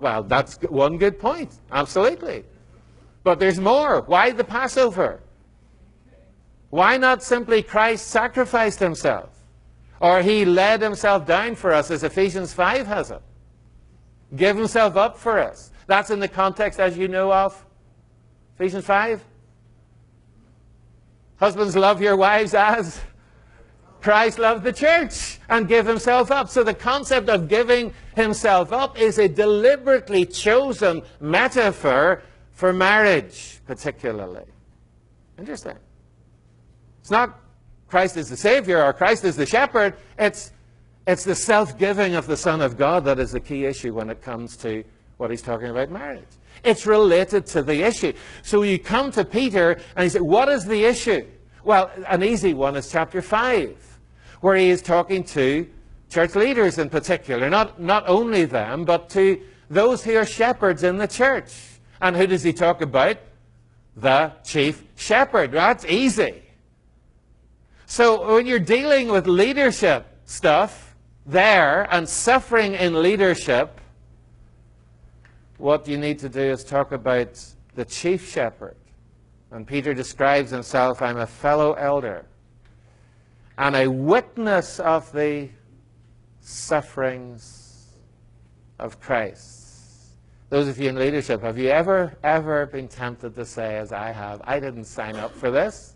Speaker 2: Well, that's one good point. Absolutely. But there's more. Why the Passover? Why not simply Christ sacrificed himself? Or he laid himself down for us, as Ephesians five has it. Give himself up for us. That's in the context, as you know, of Ephesians five. Husbands, love your wives as Christ loved the church and gave himself up. So the concept of giving himself up is a deliberately chosen metaphor for marriage, particularly. Interesting. It's not Christ is the Savior or Christ is the shepherd. It's, it's the self-giving of the Son of God that is the key issue when it comes to what he's talking about marriage. It's related to the issue. So you come to Peter and he said, what is the issue? Well, an easy one is chapter five, where he is talking to church leaders in particular. Not, not only them, but to those who are shepherds in the church. And who does he talk about? The chief shepherd. That's easy. So when you're dealing with leadership stuff there and suffering in leadership, what you need to do is talk about the chief shepherd. And Peter describes himself, I'm a fellow elder and a witness of the sufferings of Christ. Those of you in leadership, have you ever, ever been tempted to say, as I have, I didn't sign up for this?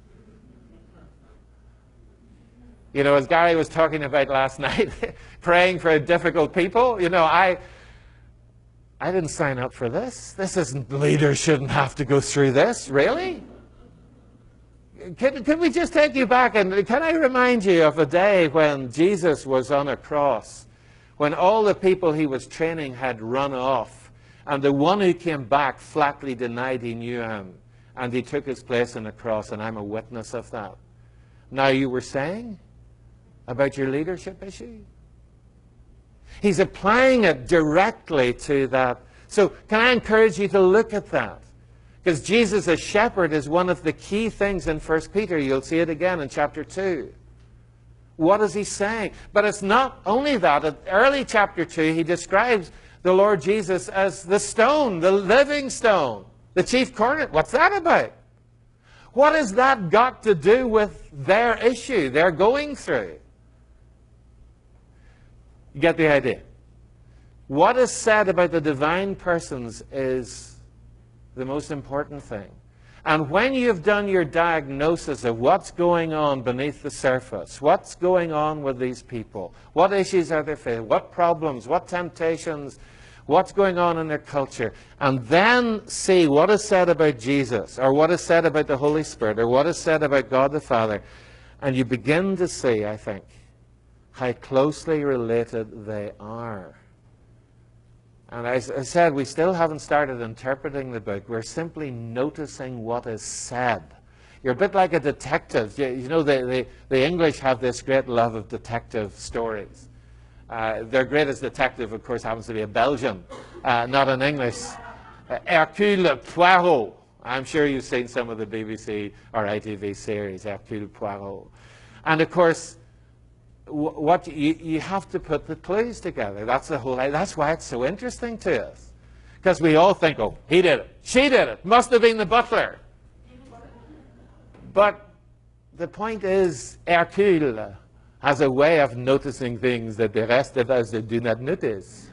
Speaker 2: You know, as Gary was talking about last night, praying for difficult people, you know, I... I didn't sign up for this. This isn't, leaders shouldn't have to go through this. Really? Can, can we just take you back and can I remind you of a day when Jesus was on a cross, when all the people he was training had run off, and the one who came back flatly denied he knew him, and he took his place on the cross, and I'm a witness of that. Now, you were saying about your leadership issue? He's applying it directly to that. So can I encourage you to look at that? Because Jesus as shepherd is one of the key things in First Peter. You'll see it again in chapter two. What is he saying? But it's not only that. In early chapter two, he describes the Lord Jesus as the stone, the living stone, the chief cornerstone. What's that about? What has that got to do with their issue they're going through? You get the idea. What is said about the divine persons is the most important thing. And when you've done your diagnosis of what's going on beneath the surface, what's going on with these people, what issues are they facing, what problems, what temptations, what's going on in their culture, and then see what is said about Jesus, or what is said about the Holy Spirit, or what is said about God the Father, and you begin to see, I think, how closely related they are. And as I said, we still haven't started interpreting the book. We're simply noticing what is said. You're a bit like a detective. You, you know, the, the, the English have this great love of detective stories. Uh, their greatest detective, of course, happens to be a Belgian, uh, not an English. Uh, Hercule Poirot. I'm sure you've seen some of the B B C or I T V series, Hercule Poirot. And of course, what you, you have to put the clues together. That's the whole. That's why it's so interesting to us, because we all think, "Oh, he did it, she did it, must have been the butler." But the point is, Hercule has a way of noticing things that the rest of us do not notice.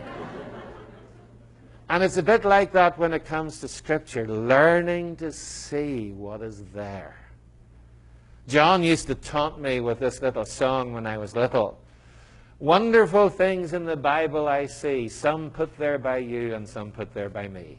Speaker 2: And it's a bit like that when it comes to Scripture, learning to see what is there. John used to taunt me with this little song when I was little. Wonderful things in the Bible I see, some put there by you and some put there by me.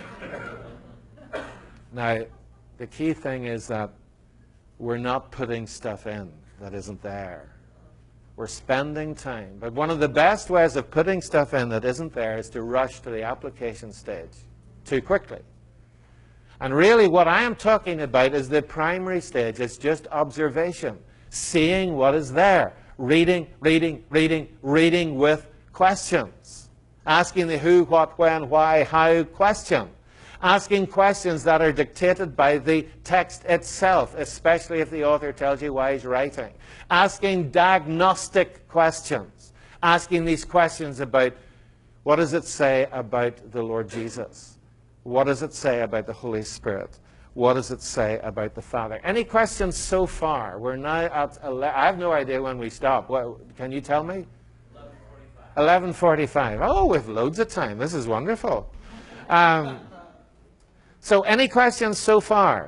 Speaker 2: Now, the key thing is that we're not putting stuff in that isn't there. We're spending time. But one of the best ways of putting stuff in that isn't there is to rush to the application stage too quickly. And really what I am talking about is the primary stage. It's just observation, seeing what is there, reading, reading, reading, reading with questions, asking the who, what, when, why, how question, asking questions that are dictated by the text itself, especially if the author tells you why he's writing, asking diagnostic questions, asking these questions about What does it say about the Lord Jesus? What does it say about the Holy Spirit? What does it say about the Father? Any questions so far? We're now at eleven. I have no idea when we stop. What, can you tell me? eleven forty-five. Oh, we have loads of time. This is wonderful. Um, so any questions so far?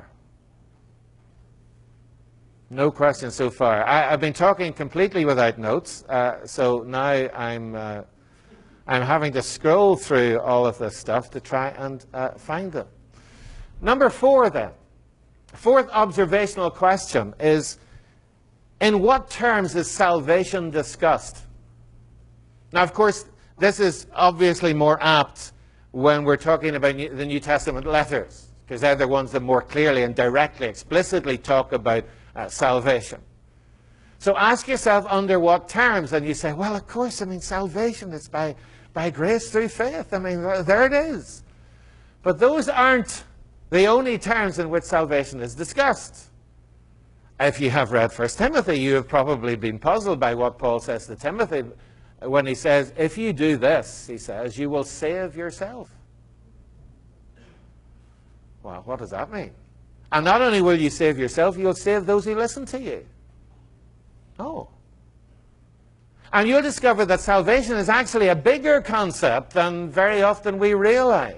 Speaker 2: No questions so far. I, I've been talking completely without notes, uh, so now I'm, uh, I'm having to scroll through all of this stuff to try and uh, find them. Number four, then. Fourth observational question is, in what terms is salvation discussed? Now, of course, this is obviously more apt when we're talking about the New Testament letters, because they're the ones that more clearly and directly, explicitly talk about uh, salvation. So ask yourself under what terms, and you say, well, of course, I mean, salvation is by, by grace through faith. I mean, there it is. But those aren't the only terms in which salvation is discussed. If you have read First Timothy, you have probably been puzzled by what Paul says to Timothy when he says, if you do this, he says, you will save yourself. Well, what does that mean? And not only will you save yourself, you'll save those who listen to you. Oh. And you'll discover that salvation is actually a bigger concept than very often we realize.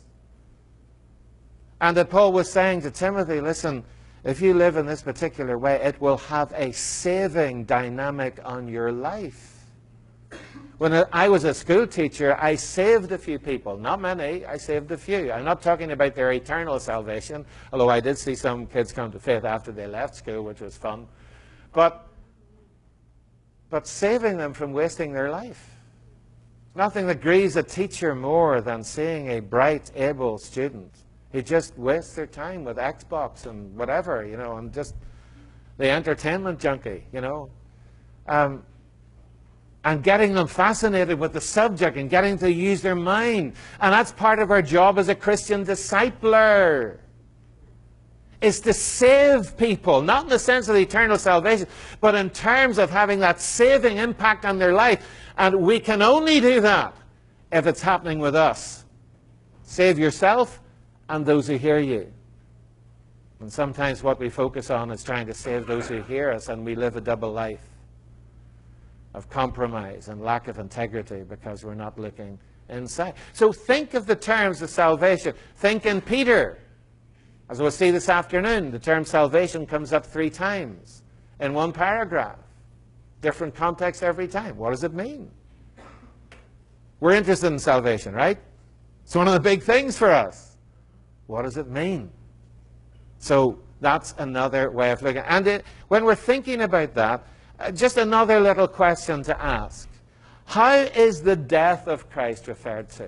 Speaker 2: And that Paul was saying to Timothy, listen, if you live in this particular way, it will have a saving dynamic on your life. When I was a school teacher, I saved a few people. Not many, I saved a few. I'm not talking about their eternal salvation, although I did see some kids come to faith after they left school, which was fun. But, but saving them from wasting their life. Nothing that grieves a teacher more than seeing a bright, able student who just wastes their time with Xbox and whatever, you know, and just the entertainment junkie, you know. Um, and getting them fascinated with the subject and getting to use their mind. And that's part of our job as a Christian discipler, is to save people, not in the sense of eternal salvation, but in terms of having that saving impact on their life. And we can only do that if it's happening with us. Save yourself and those who hear you. And sometimes what we focus on is trying to save those who hear us, and we live a double life of compromise and lack of integrity because we're not looking inside. So think of the terms of salvation. Think in Peter. As we'll see this afternoon, the term salvation comes up three times in one paragraph. Different context every time. What does it mean? We're interested in salvation, right? It's one of the big things for us. What does it mean? So that's another way of looking. And it, when we're thinking about that, uh, just another little question to ask. How is the death of Christ referred to?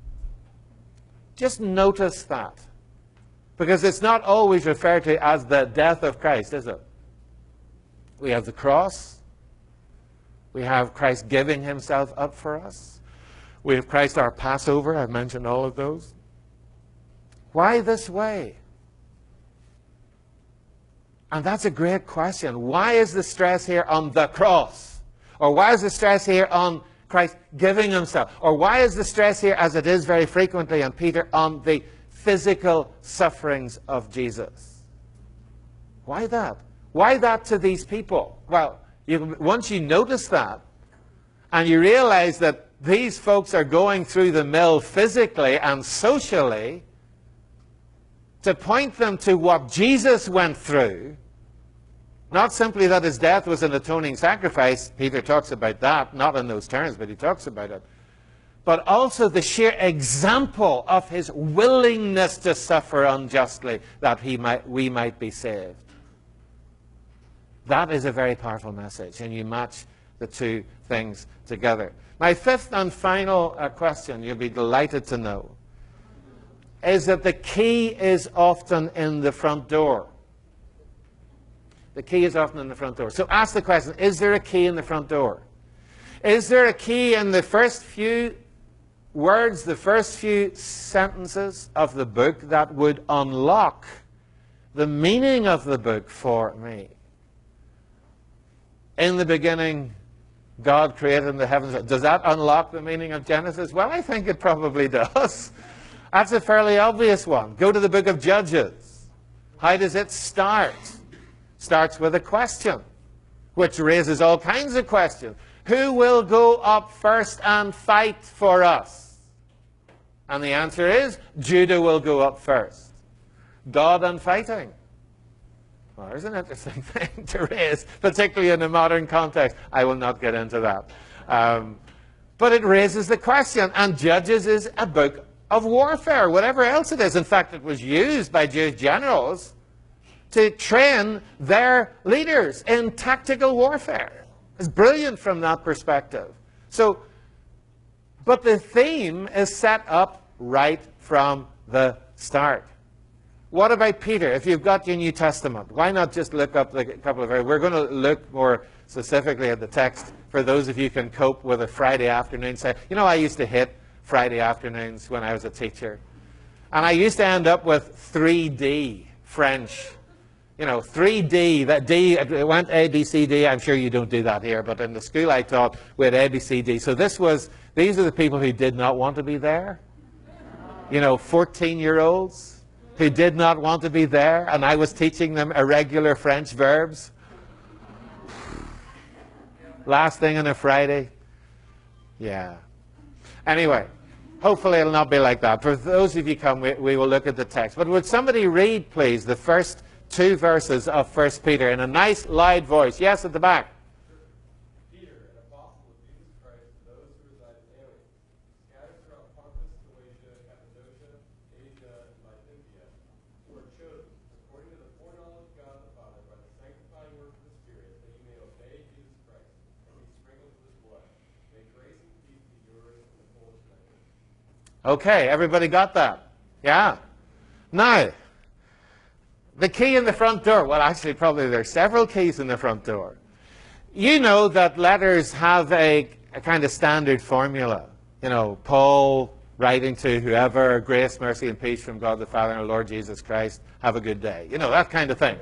Speaker 2: Just notice that. Because it's not always referred to as the death of Christ, is it? We have the cross. We have Christ giving himself up for us. We have Christ our Passover. I've mentioned all of those. Why this way? And that's a great question. Why is the stress here on the cross? Or why is the stress here on Christ giving himself? Or why is the stress here, as it is very frequently on Peter, on the physical sufferings of Jesus? Why that? Why that to these people? Well, you, once you notice that, and you realize that these folks are going through the mill physically and socially, to point them to what Jesus went through, not simply that his death was an atoning sacrifice, Peter talks about that, not in those terms, but he talks about it, but also the sheer example of his willingness to suffer unjustly that he might, we might be saved. That is a very powerful message, and you match the two things together. My fifth and final uh, question, you'll be delighted to know, is that the key is often in the front door. The key is often in the front door. So ask the question, is there a key in the front door? Is there a key in the first few words, the first few sentences of the book that would unlock the meaning of the book for me? In the beginning, God created the heavens. Does that unlock the meaning of Genesis? Well, I think it probably does. That's a fairly obvious one. Go to the book of Judges. How does it start? Starts with a question, which raises all kinds of questions. Who will go up first and fight for us? And the answer is, Judah will go up first. God and fighting. Well, there's an interesting thing to raise, particularly in a modern context. I will not get into that. Um, but it raises the question, and Judges is a book of warfare, whatever else it is. In fact, it was used by Jewish generals to train their leaders in tactical warfare. It's brilliant from that perspective. So, but the theme is set up right from the start. What about Peter? If you've got your New Testament, why not just look up the couple of verses? We're going to look more specifically at the text for those of you who can cope with a Friday afternoon. Say, you know, I used to hate Friday afternoons when I was a teacher. And I used to end up with three D French. You know, three D, that D, it went A, B, C, D. I'm sure you don't do that here, but in the school I taught, we had A, B, C, D. So this was, these are the people who did not want to be there. You know, fourteen-year-olds who did not want to be there, and I was teaching them irregular French verbs. Last thing on a Friday. Yeah. Anyway, hopefully it'll not be like that. For those of you who come, we, we will look at the text. But would somebody read, please, the first two verses of First Peter in a nice, loud voice? Yes, at the back.
Speaker 10: Peter, an apostle of Jesus Christ, to those who reside in Asia, scattered throughout Pontus, Galatia, Cappadocia, Asia, and Bithynia, who are chosen, according to the foreknowledge of God the Father, by the sanctifying work of the Spirit, that you may obey Jesus Christ, and be sprinkled with his blood. May grace and peace be yours in the fullest measure.
Speaker 2: Okay, everybody got that? Yeah. Now, the key in the front door. Well, actually, probably there are several keys in the front door. You know that letters have a, a kind of standard formula. You know, Paul writing to whoever, grace, mercy, and peace from God the Father and our Lord Jesus Christ. Have a good day. You know, that kind of thing.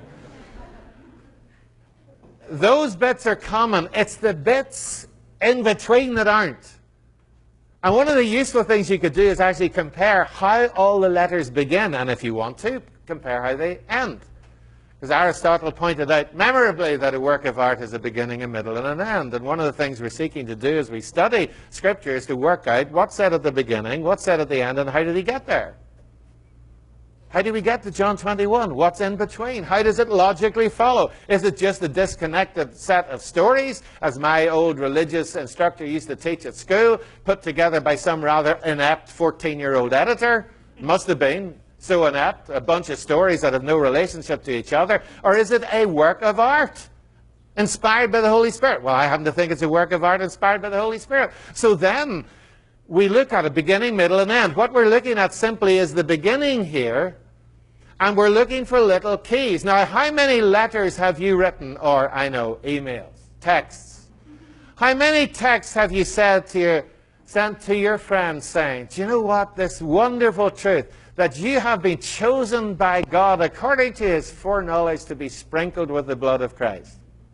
Speaker 2: Those bits are common. It's the bits in between that aren't. And one of the useful things you could do is actually compare how all the letters begin, and if you want to, compare how they end. Because Aristotle pointed out memorably that a work of art has a beginning, a middle, and an end. And one of the things we're seeking to do as we study Scripture is to work out what's said at the beginning, what's said at the end, and how did he get there? How do we get to John twenty-one? What's in between? How does it logically follow? Is it just a disconnected set of stories, as my old religious instructor used to teach at school, put together by some rather inept fourteen-year-old editor? Must have been so inept, a bunch of stories that have no relationship to each other. Or is it a work of art inspired by the Holy Spirit? Well, I happen to think it's a work of art inspired by the Holy Spirit. So then we look at a beginning, middle, and end. What we're looking at simply is the beginning here, and we're looking for little keys. Now, how many letters have you written, or, I know, emails, texts? How many texts have you said to your, sent to your friends saying, do you know what, this wonderful truth, that you have been chosen by God according to his foreknowledge to be sprinkled with the blood of Christ?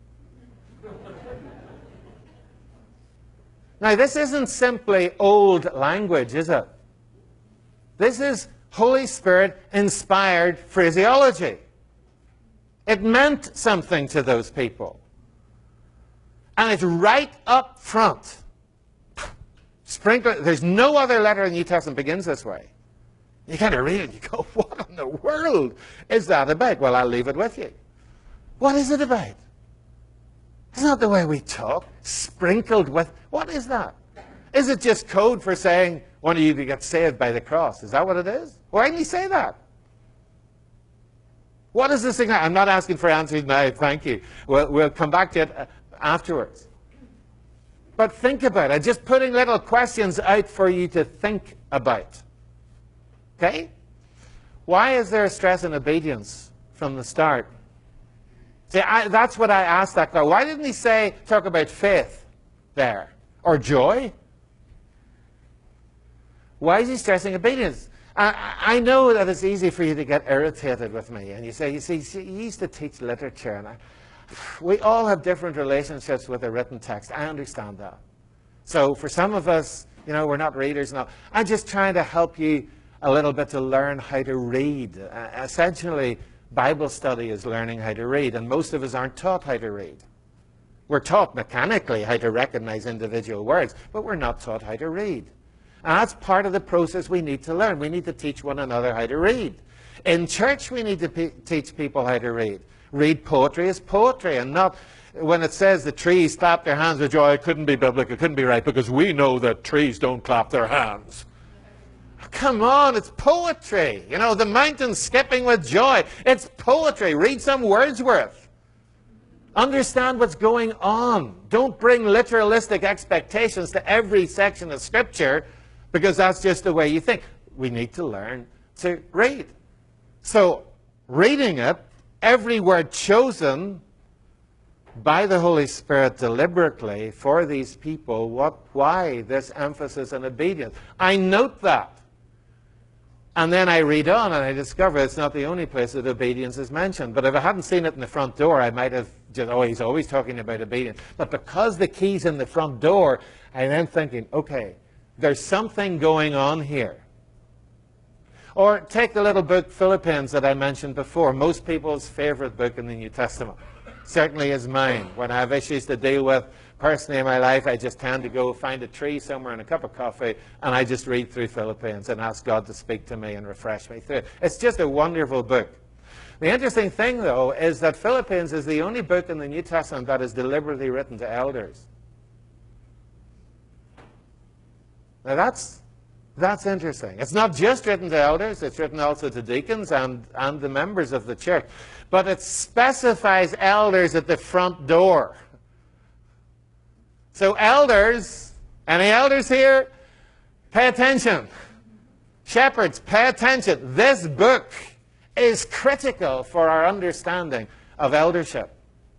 Speaker 2: Now, this isn't simply old language, is it? This is Holy Spirit inspired phraseology. It meant something to those people. And it's right up front. Sprinkle. There's no other letter in the New Testament begins this way. You kind of read it and you go, what in the world is that about? Well, I'll leave it with you. What is it about? It's not the way we talk. Sprinkled with, what is that? Is it just code for saying one of you to get saved by the cross? Is that what it is? Why didn't he say that? What is this thing? I'm not asking for answers now, thank you. We'll, we'll come back to it afterwards. But think about it. Just putting little questions out for you to think about. Okay? Why is there a stress on obedience from the start? See, I, that's what I asked that guy. Why didn't he say, talk about faith there? Or joy? Why is he stressing obedience? I, I know that it's easy for you to get irritated with me. And you say, you see, you used to teach literature. And I, we all have different relationships with the written text. I understand that. So for some of us, you know, we're not readers now. I'm just trying to help you a little bit to learn how to read. Uh, essentially, Bible study is learning how to read, and most of us aren't taught how to read. We're taught mechanically how to recognize individual words, but we're not taught how to read. And that's part of the process we need to learn. We need to teach one another how to read. In church, we need to pe- teach people how to read. Read poetry as poetry, and not when it says the trees clap their hands with joy. It couldn't be biblical, it couldn't be right, because we know that trees don't clap their hands. Come on, it's poetry. You know, the mountains skipping with joy. It's poetry. Read some Wordsworth. Understand what's going on. Don't bring literalistic expectations to every section of Scripture, because that's just the way you think. We need to learn to read. So, reading it, every word chosen by the Holy Spirit deliberately for these people, what, why this emphasis on obedience? I note that. And then I read on and I discover it's not the only place that obedience is mentioned. But if I hadn't seen it in the front door, I might have just, oh, he's always talking about obedience. But because the key's in the front door, I'm then thinking, okay, there's something going on here. Or take the little book, Philippians, that I mentioned before. Most people's favorite book in the New Testament. Certainly is mine. When I have issues to deal with personally in my life, I just tend to go find a tree somewhere and a cup of coffee, and I just read through Philippians and ask God to speak to me and refresh me through it. It's just a wonderful book. The interesting thing, though, is that Philippians is the only book in the New Testament that is deliberately written to elders. Now that's, that's interesting. It's not just written to elders, it's written also to deacons and, and the members of the church. But it specifies elders at the front door. So elders, any elders here? Pay attention. Shepherds, pay attention. This book is critical for our understanding of eldership.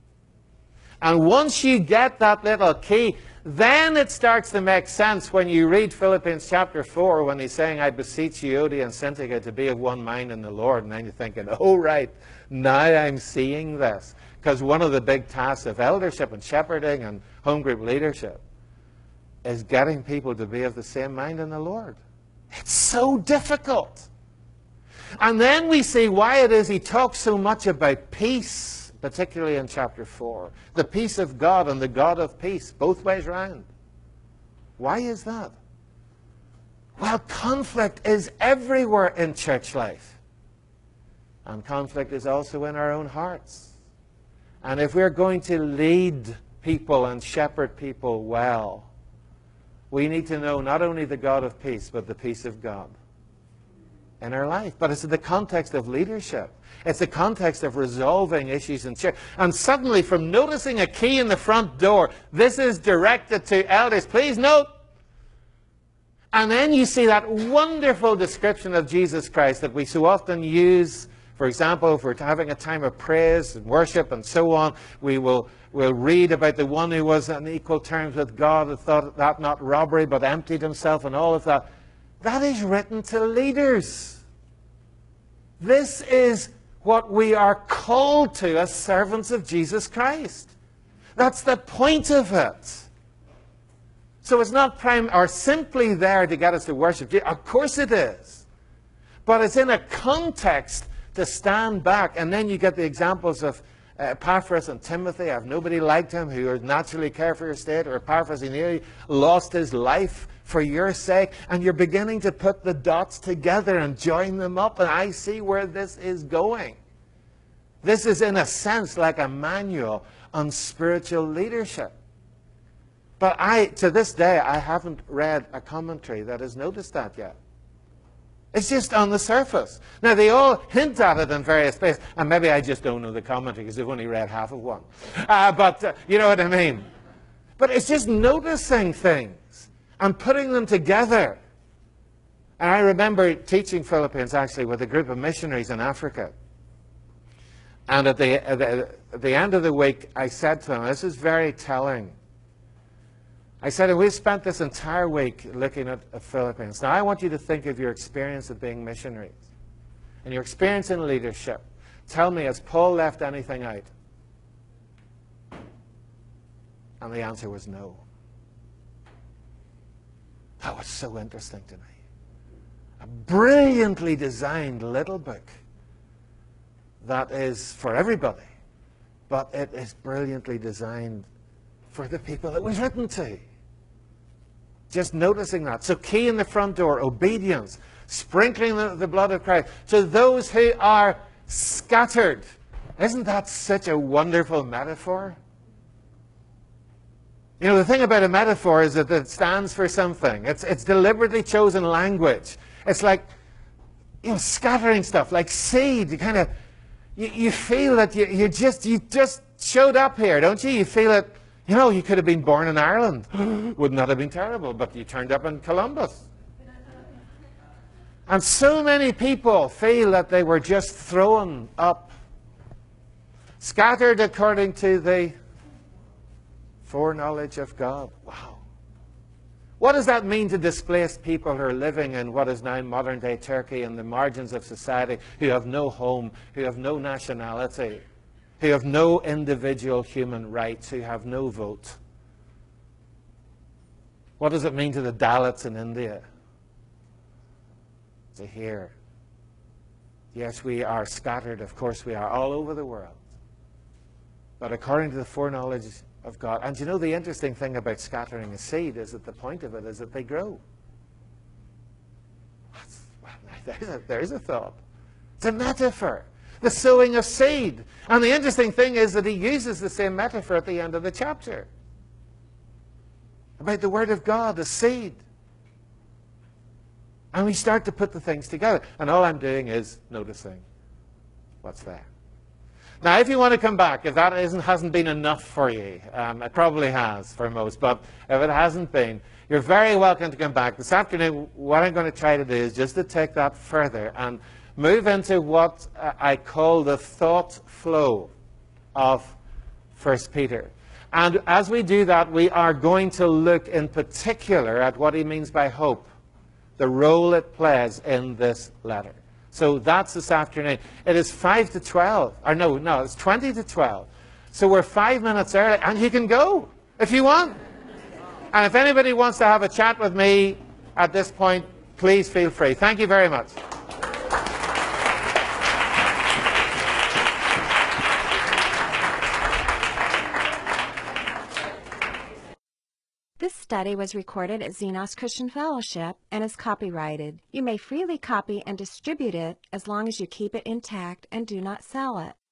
Speaker 2: And once you get that little key, then it starts to make sense when you read Philippians chapter four, when he's saying, I beseech you, Euodia and Syntyche, to be of one mind in the Lord. And then you're thinking, oh, right, now I'm seeing this. Because one of the big tasks of eldership and shepherding and home group leadership is getting people to be of the same mind in the Lord. It's so difficult. And then we see why it is he talks so much about peace, particularly in chapter four. The peace of God and the God of peace, both ways round. Why is that? Well, conflict is everywhere in church life. And conflict is also in our own hearts. And if we're going to lead people and shepherd people well, we need to know not only the God of peace, but the peace of God in our life. But it's in the context of leadership. It's the context of resolving issues in church. And suddenly, from noticing a key in the front door, this is directed to elders. Please note. And then you see that wonderful description of Jesus Christ that we so often use. For example, if we're having a time of praise and worship and so on, we will we'll read about the one who was on equal terms with God and thought that not robbery, but emptied himself and all of that. That is written to leaders. This is what we are called to as servants of Jesus Christ. That's the point of it. So it's not prime or simply there to get us to worship. Of course it is. But it's in a context to stand back. And then you get the examples of uh, Epaphras and Timothy. Have nobody liked him who would naturally care for your state. Or Epaphras, he nearly lost his life for your sake. And you're beginning to put the dots together and join them up. And I see where this is going. This is in a sense like a manual on spiritual leadership. But I, to this day, I haven't read a commentary that has noticed that yet. It's just on the surface. Now, they all hint at it in various places. And maybe I just don't know the commentary because I've only read half of one. Uh, but uh, you know what I mean. But it's just noticing things and putting them together. And I remember teaching Philippians, actually, with a group of missionaries in Africa. And at the, at the, at the end of the week, I said to them, this is very telling. I said, we've spent this entire week looking at the Philippines. Now, I want you to think of your experience of being missionaries and your experience in leadership. Tell me, has Paul left anything out? And the answer was no. That was so interesting to me. A brilliantly designed little book that is for everybody, but it is brilliantly designed for the people it was written to. Just noticing that. So key in the front door, obedience, sprinkling the, the blood of Christ to those who are scattered. Isn't that such a wonderful metaphor? You know, the thing about a metaphor is that it stands for something. It's, it's deliberately chosen language. It's like, you know, scattering stuff, like seed. You kind of, you, you feel that you, you just, you just showed up here, don't you? You feel it, you know, you could have been born in Ireland. Wouldn't that have been terrible? But you turned up in Columbus. And so many people feel that they were just thrown up, scattered according to the foreknowledge of God. Wow. What does that mean to displaced people who are living in what is now modern-day Turkey in the margins of society, who have no home, who have no nationality, who have no individual human rights, who have no vote? What does it mean to the Dalits in India to hear, yes, we are scattered, of course we are, all over the world, but according to the foreknowledge of God. And you know, the interesting thing about scattering a seed is that the point of it is that they grow. That's, well, there's, a, there's a thought. It's a metaphor. The sowing of seed. And the interesting thing is that he uses the same metaphor at the end of the chapter. About the Word of God, the seed. And we start to put the things together. And all I'm doing is noticing what's there. Now, if you want to come back, if that isn't, hasn't been enough for you, um, it probably has for most, but if it hasn't been, you're very welcome to come back. This afternoon, what I'm going to try to do is just to take that further and move into what uh, I call the thought flow of First Peter. And as we do that, we are going to look in particular at what he means by hope, the role it plays in this letter. So that's this afternoon. It is five to twelve. Or no, no, it's twenty to twelve. So we're five minutes early. And you can go if you want. And if anybody wants to have a chat with me at this point, please feel free. Thank you very much.
Speaker 1: This study was recorded at Xenos Christian Fellowship and is copyrighted. You may freely copy and distribute it as long as you keep it intact and do not sell it.